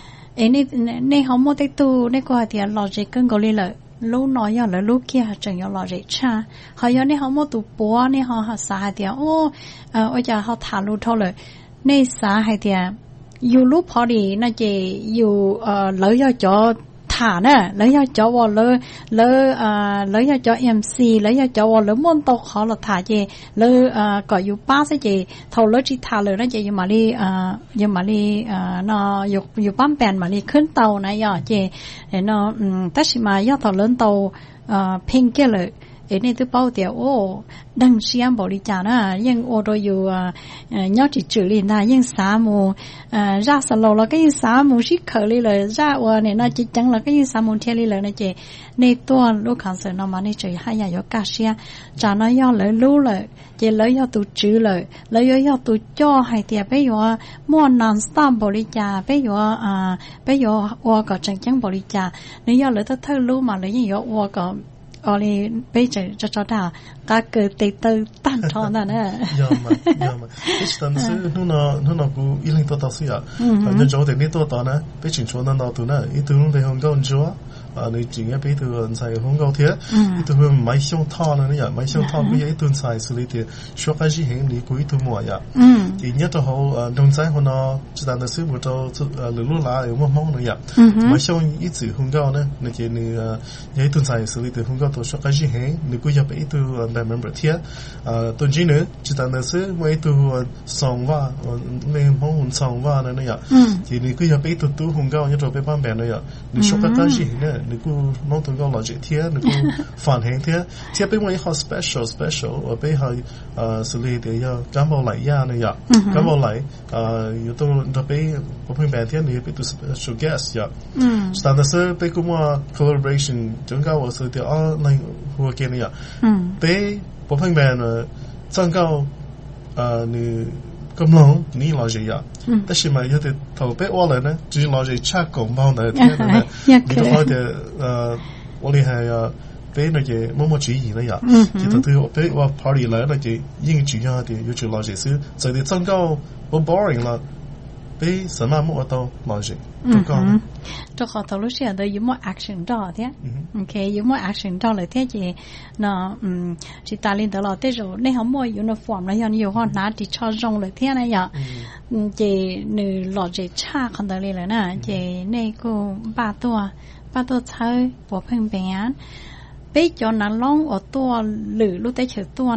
e này này họ mua tới tù này coi tiệt lo gì kênh câu lý lợi lúc nói giờ là lúc kia chẳng có lo gì cha họ giờ này họ mua tủ bò này họ họ xả thì ô ôi giờ họ thả lúa thôi rồi này xả hay thì dù lúc họ đi nó chỉ dù lấy cho cho thả nè lấy cho cho vào lấy lấy lấy cho cho em xê lấy cho cho vào lấy món tàu họ là thả gì lấy có dù ba sẽ gì thầu lấy chỉ thả lấy nó chỉ nhưng mà đi nhưng mà đi nó dù dù bám bèn mà điขึ้น tàu này giờ chỉ để nó tất nhiên mà do thầu lớn tàu pin kiaเลยเอ็นี่ตัวเป้าเดียวโอ้ดังเสียงบริจาคนะยังโอโดอยู่ยอดจิตจุลินนะยังสามูราสโลแล้วก็ยังสามูชิเคอเลยเลยราว่าเนี่ยน่าจิตจังแล้วก็ยังสามูเทียเลยเลยนะเจในตัวลูกขันเสนอมาในใจให้ยายกาเสียจานย่อเลยรู้เลยเจเลยย่อตัวจื้อเลยเลยย่อตัวจ่อให้เตียไปอยู่ม้วนนอนสตาร์บริจาคไปอยู่อ่าไปอยู่วัวก็จังจังบริจาคในย่อเลยถ้าเธอรู้มาเลยยังย่อวัวก็ở đây bây giờ cho cho ta các cái tây tây tan thọ đó nè. Dạ mà, dạ mà. Cái chuyện đó nó nó nó nó cũng ý linh to to xí à. Nên chỗ thì này to to nè, bây giờ chỗ nó nó tụi nè, ít tụi nó thì không có chỗ á. À, này chỉ nghe bây tụi xài không có thế. Ít tụi mình máy xông thọ nữa nè, máy xông thọ bây giờ ít tụi xài xử lý thì số cái gì hiện đi cũng ít tụi mua vậy. Thì nhất là họ đông trái họ nó chỉ là nó xử một chỗ lửa lửa lá ở một món nữa vậy. Máy xông ít tụi không có nè, này chỉ này ít tụi xài xử lý thì không cóตัวชกจีเฮงนึกว่าไปตัวแบบเมมเบอร์เทียตัวจีเนอจิตานัสไม่ตัวสองว่าไม่ห้องหุ่นสองว่านั่นเนี่ยทีนี้ก็จะไปตัวตัวหุ่นเก่าเนี่ยเราไปบ้านแบบเนี่ยนึกชกจีเฮงเนี่ยนึกว่าน้องตัวเก่าหล่อเจียนึกว่าฝันเฮงเทียเทียเป็นวันที่เขา special special ไปเขาสุริเดียการบอกไหลยาเนี่ยการบอกไหลอยู่ตรงเราไปพบเพื่อนแบบเทียนี่ไปตัว special guest เนี่ยจิตานัสไปก็ว่า collaboration จนเก่าว่าสุดที่อ๋อในหัวเกณฑ์เนี่ยไปพบเพื่อนแบบจังเก่านี่กำลังนี่เราจะอย่างแต่ใช่ไหมยังแต่ถ้าไปว่าเลยนะจริงเราจะชักกงบ้างเลยที่นั่นนะมีตัวเขาจะวันนี้ให้ไป那些默默注意那样，就他对ไปว่า party 来那些应主要的有就老些是，在的增高不 boring 了，ไป什么默到老些，不高。 cho họ thấu lúc xưa đấy, 有冇 action 到的 ，OK， 有冇 action 到了的就，那嗯，就打领导了的时候，你好冇 uniform 了，要你有好拿的超重了的那样，嗯，就你老是差看到你了呢，就那个八多八多菜不碰边，被叫那long ở多lử lúc tới chợ多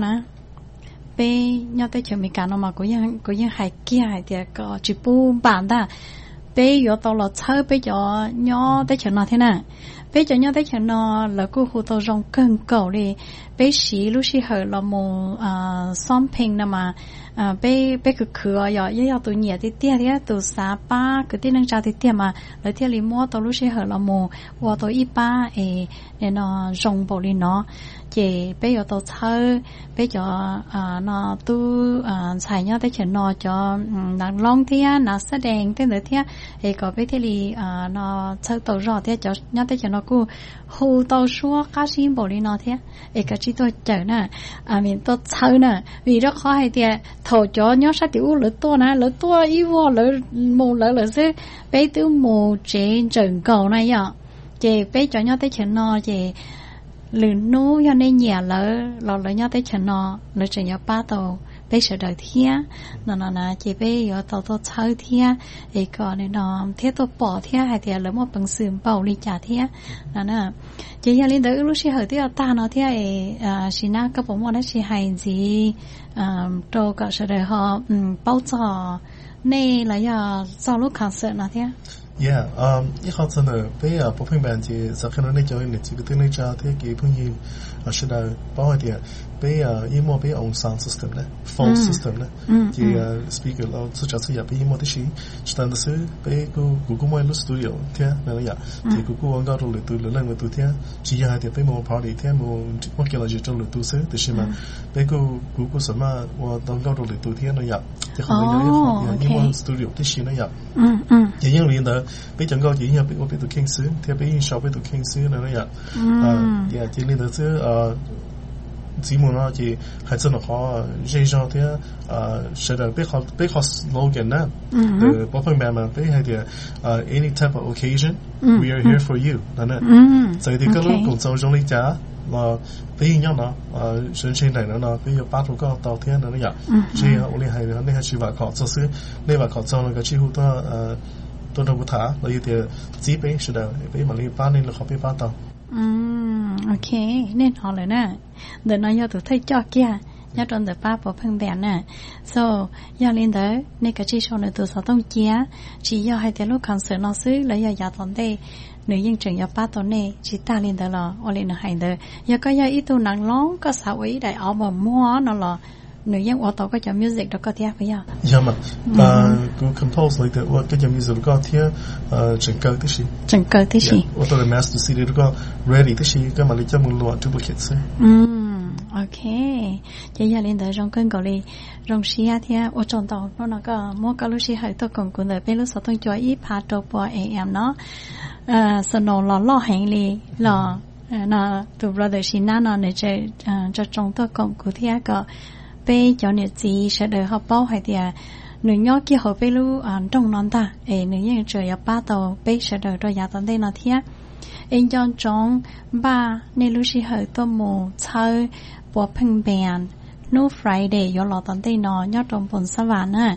nè。bây nhau tới chợ mình cả nó mà có những có những hải kia hải thì có chỉ bu bản ta bây giờ tao là chơi bây giờ nhau tới chợ nó thế nào bây giờ nhau tới chợ nó là cô hồ tao rong cân cầu đi bây xí lúc xí hở là một xóm pin nè mà bây bây cứ cửa giờ giờ giờ tụi nhẹ thì tia thì tụi sáu ba cứ tin năng trao thì tia mà lấy tia li mua tao lúc xí hở là một và tụi ít ba ê nó rong bộ đi nó chị bây giờ tao chơi bây giờ nó tu xài nhau tới chợ nó cho nàng long thia nó sẽ đèn thế nữa thia thì có bây thì nó chơi tàu rõ thế cho nhau tới chợ nó cứ hù tàu xua cá xin bộ đi nó thế thì cái chỉ tôi chờ nè à mình tôi chơi nè vì rất khó hay thì thầu cho nhau sát tiểu lỡ to nè lỡ to ý vô lỡ mù lỡ lỡ sẽ bây tiểu mù trên trường cầu này vậy chị bây cho nhau tới chợ nó chị lử nú cho nên nhà lỡ lỡ lỡ nhau tới chợ nó lỡ chợ nhau ba tàu bây giờ đời thia nó nó là chỉ bây giờ tàu tàu chơi thia ấy còn này nó thế tôi bỏ thia hay thì lấy một bằng sườn bầu đi trả thia nó nè chỉ giờ lên tới lúc xí hỏi thia ta nó thia ấy xí na các bộ môn đó xí hay gì trâu cả sự đời họ bao giờ này là giờ sau lúc concert nó thia Yeah, um, ich hatte eine bei a Popping Band, die Sache noch nicht join, die gute nicht ja, die geben hier, a schon da bauen die bei a immer bei on sound system ne, phone system ne, die speaker laut so just ja bei immer die shi, stand das bei Google My Studio, ja, na ja, die Google an garo le tu le lang le tu ja, ji ja die bei mo party, ja mo mo ke la ji zhong le tu se, de shi ma, bei Google 什么我当 garo le tu ja na ja, die haben ja ja immer Studio 的shi na ja，嗯嗯，也因为呢。俾整個演入俾我俾到傾書，聽俾演手俾到傾書那日，啊，也經歷到這啊，姊妹啦，就係真係好，認真啲啊，實在比較比較 slogan 啦，誒，包括咩嘛，比係啲啊 any type of occasion，we are here for you，那呢，就係啲嗰種工作中嚟講。là bây giờ nó sinh sinh này nó bây giờ bắt đầu có đầu tiên nó nó vậy, chỉ ở đây hay là đây hay chỉ vào khó cho xứ, đây vào khó cho nó cái chỉ hút đó tôi đâu có thả, là như thế chỉ bé sẽ được, bé mà lấy bán nên là khó bé bán tao. Um, ok, nên họเลยนะเดี๋ยวน้อยตัวthấy cho kia, nhớ trong the ba bộ phim bèn nè, so giờ lên tới nên cái chỉ số này từ sáu tông chia, chỉ giờ hai tiếng lúc concert nó xứ lấy giờ giờ tận đây. Nếu như trường hợp ba tuần này chỉ ta lên đó là ở lên là hay đó, giờ có giờ ít tu nặng lắm có sáu ý đại ở mà mua nó là nếu như ở tàu có cho music đó có theo phải không? Dạ mà, à, cứ compose lại được, cái cho music đó có theo chỉnh cơ thế gì? Chỉnh cơ thế gì? Ở tàu master C D đó có ready thế gì? Cái mà lấy cho mình loại duplicate. Um, ok, giờ giờ lên đó trong kênh gọi đi, trong xia theo ở trong tàu nó nó có mua cái lúc xia hơi tôi còn cũng được bên lúc sáu tuần cho ít phá trâu bò em nó. À, sau đó là lo hành lý là là tụi brother xin nó nó để cho cho trong tôi cộng của thia có bây giờ này gì sẽ được học bao hay thì người nhớ kia họ bây lu trong non ta, ấy người như trời ở ba tàu bây sẽ được rồi nhà tận đây nó thia, anh chọn trong ba nên lúc xí hơi tôi mù chơi bộ phim band no Friday giờ lọ tận đây nó nhớ trong bốn sáu vạn á,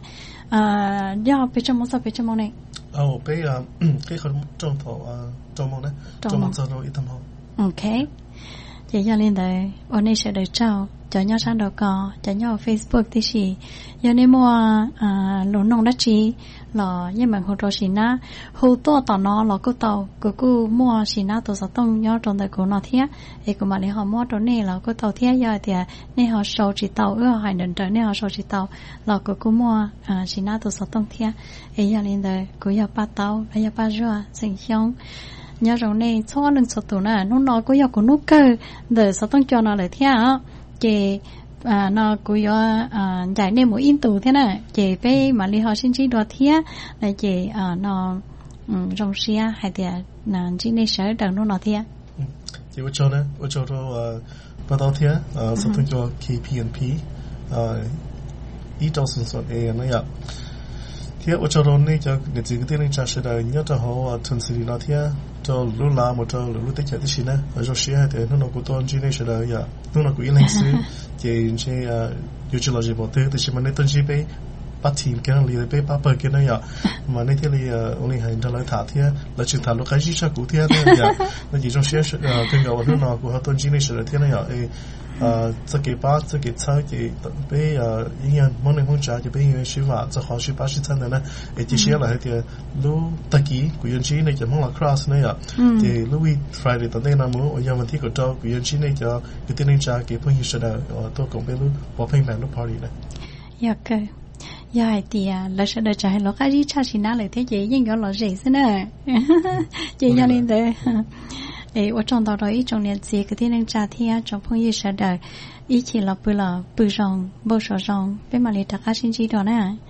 à giờ bây giờ muốn sao bây giờ muốn này ờ bây giờ cái phần trong thổ trong mong đấy trong mong sau đó ít thầm hơn ok giờ giờ lên đây ông ấy sẽ được trao cho nhau sang đầu cò cho nhau Facebook thì gì giờ này mua à lúa nông đất chi là nhưng mà hồi đó xí na hồi to tao nó là cái tàu cái cứ mua xí na tao sẽ tông nhau trong đời của nó thiệt ấy cũng mà lấy họ mua trong này là cái tàu thiệt giờ thì này họ sầu chỉ tàu ưa hay đừng trở này họ sầu chỉ tàu là cái cứ mua à xí na tao sẽ tông thiệt ấy giờ lên đây cứ giờ ba tàu bây giờ ba rùa sinh sống nhớ rằng này cho nên số tuổi này nó nói có giờ của nó cơ để sẽ tông cho nó lại thiệt chị à nó cũng có à giải nên một in tù thế này chị bé mà đi học sinh chỉ đoạt thiệt là chị à nó trong xia hay thì là chỉ nên sợ đằng nó nó thiệt chị ở chỗ này ở chỗ đó bắt đầu thiệt sẽ tông cho K P and P ít đâu sinh sản A nó vậy thiệt ở chỗ đó này cho người chỉ cái tiếng trả sẽ là nhớ cho họ thuần xử lý nó thiệt cho lúc là một cho lúc tích chạy thì xin á ở chỗ xí hay thì nó nó cũng toàn chỉ nên sẽ là vậy nó nó cũng yên lặng xí thì chỉ yêu cầu là gì bảo thế thì chỉ mà nên tuân chỉ bé bắt team cái năng lực bé bắt bờ cái này vậy mà nên thì là ông ấy hành cho lại thả thì là chỉ thả lúc cái gì cho cụ thì vậy là chỉ trong xí cái người nó nó cũng tuân chỉ nên sẽ là thế này vậy呃，这个把这个菜给被呃营养某人风家就被因为说话，这好些把些菜的呢，诶，这些来的路特基古人之那就蒙了 cross 那样，的路易 Friday 当天那么我要问题个招古人之那就个天那家给朋友说的，呃，都讲被路包配满路 party 呢。 呀个。giờ thì là sẽ được trả lời cái gì cha xin nói lại thế chị nhưng có gì thế này chị cho nên thế để ở trong đó rồi trong年纪cái天trả thì trong phong yêu sẽ được ý chỉ là bữa là bữa rong bữa sầu rong bên mà lấy tất cả sinh chi đó nè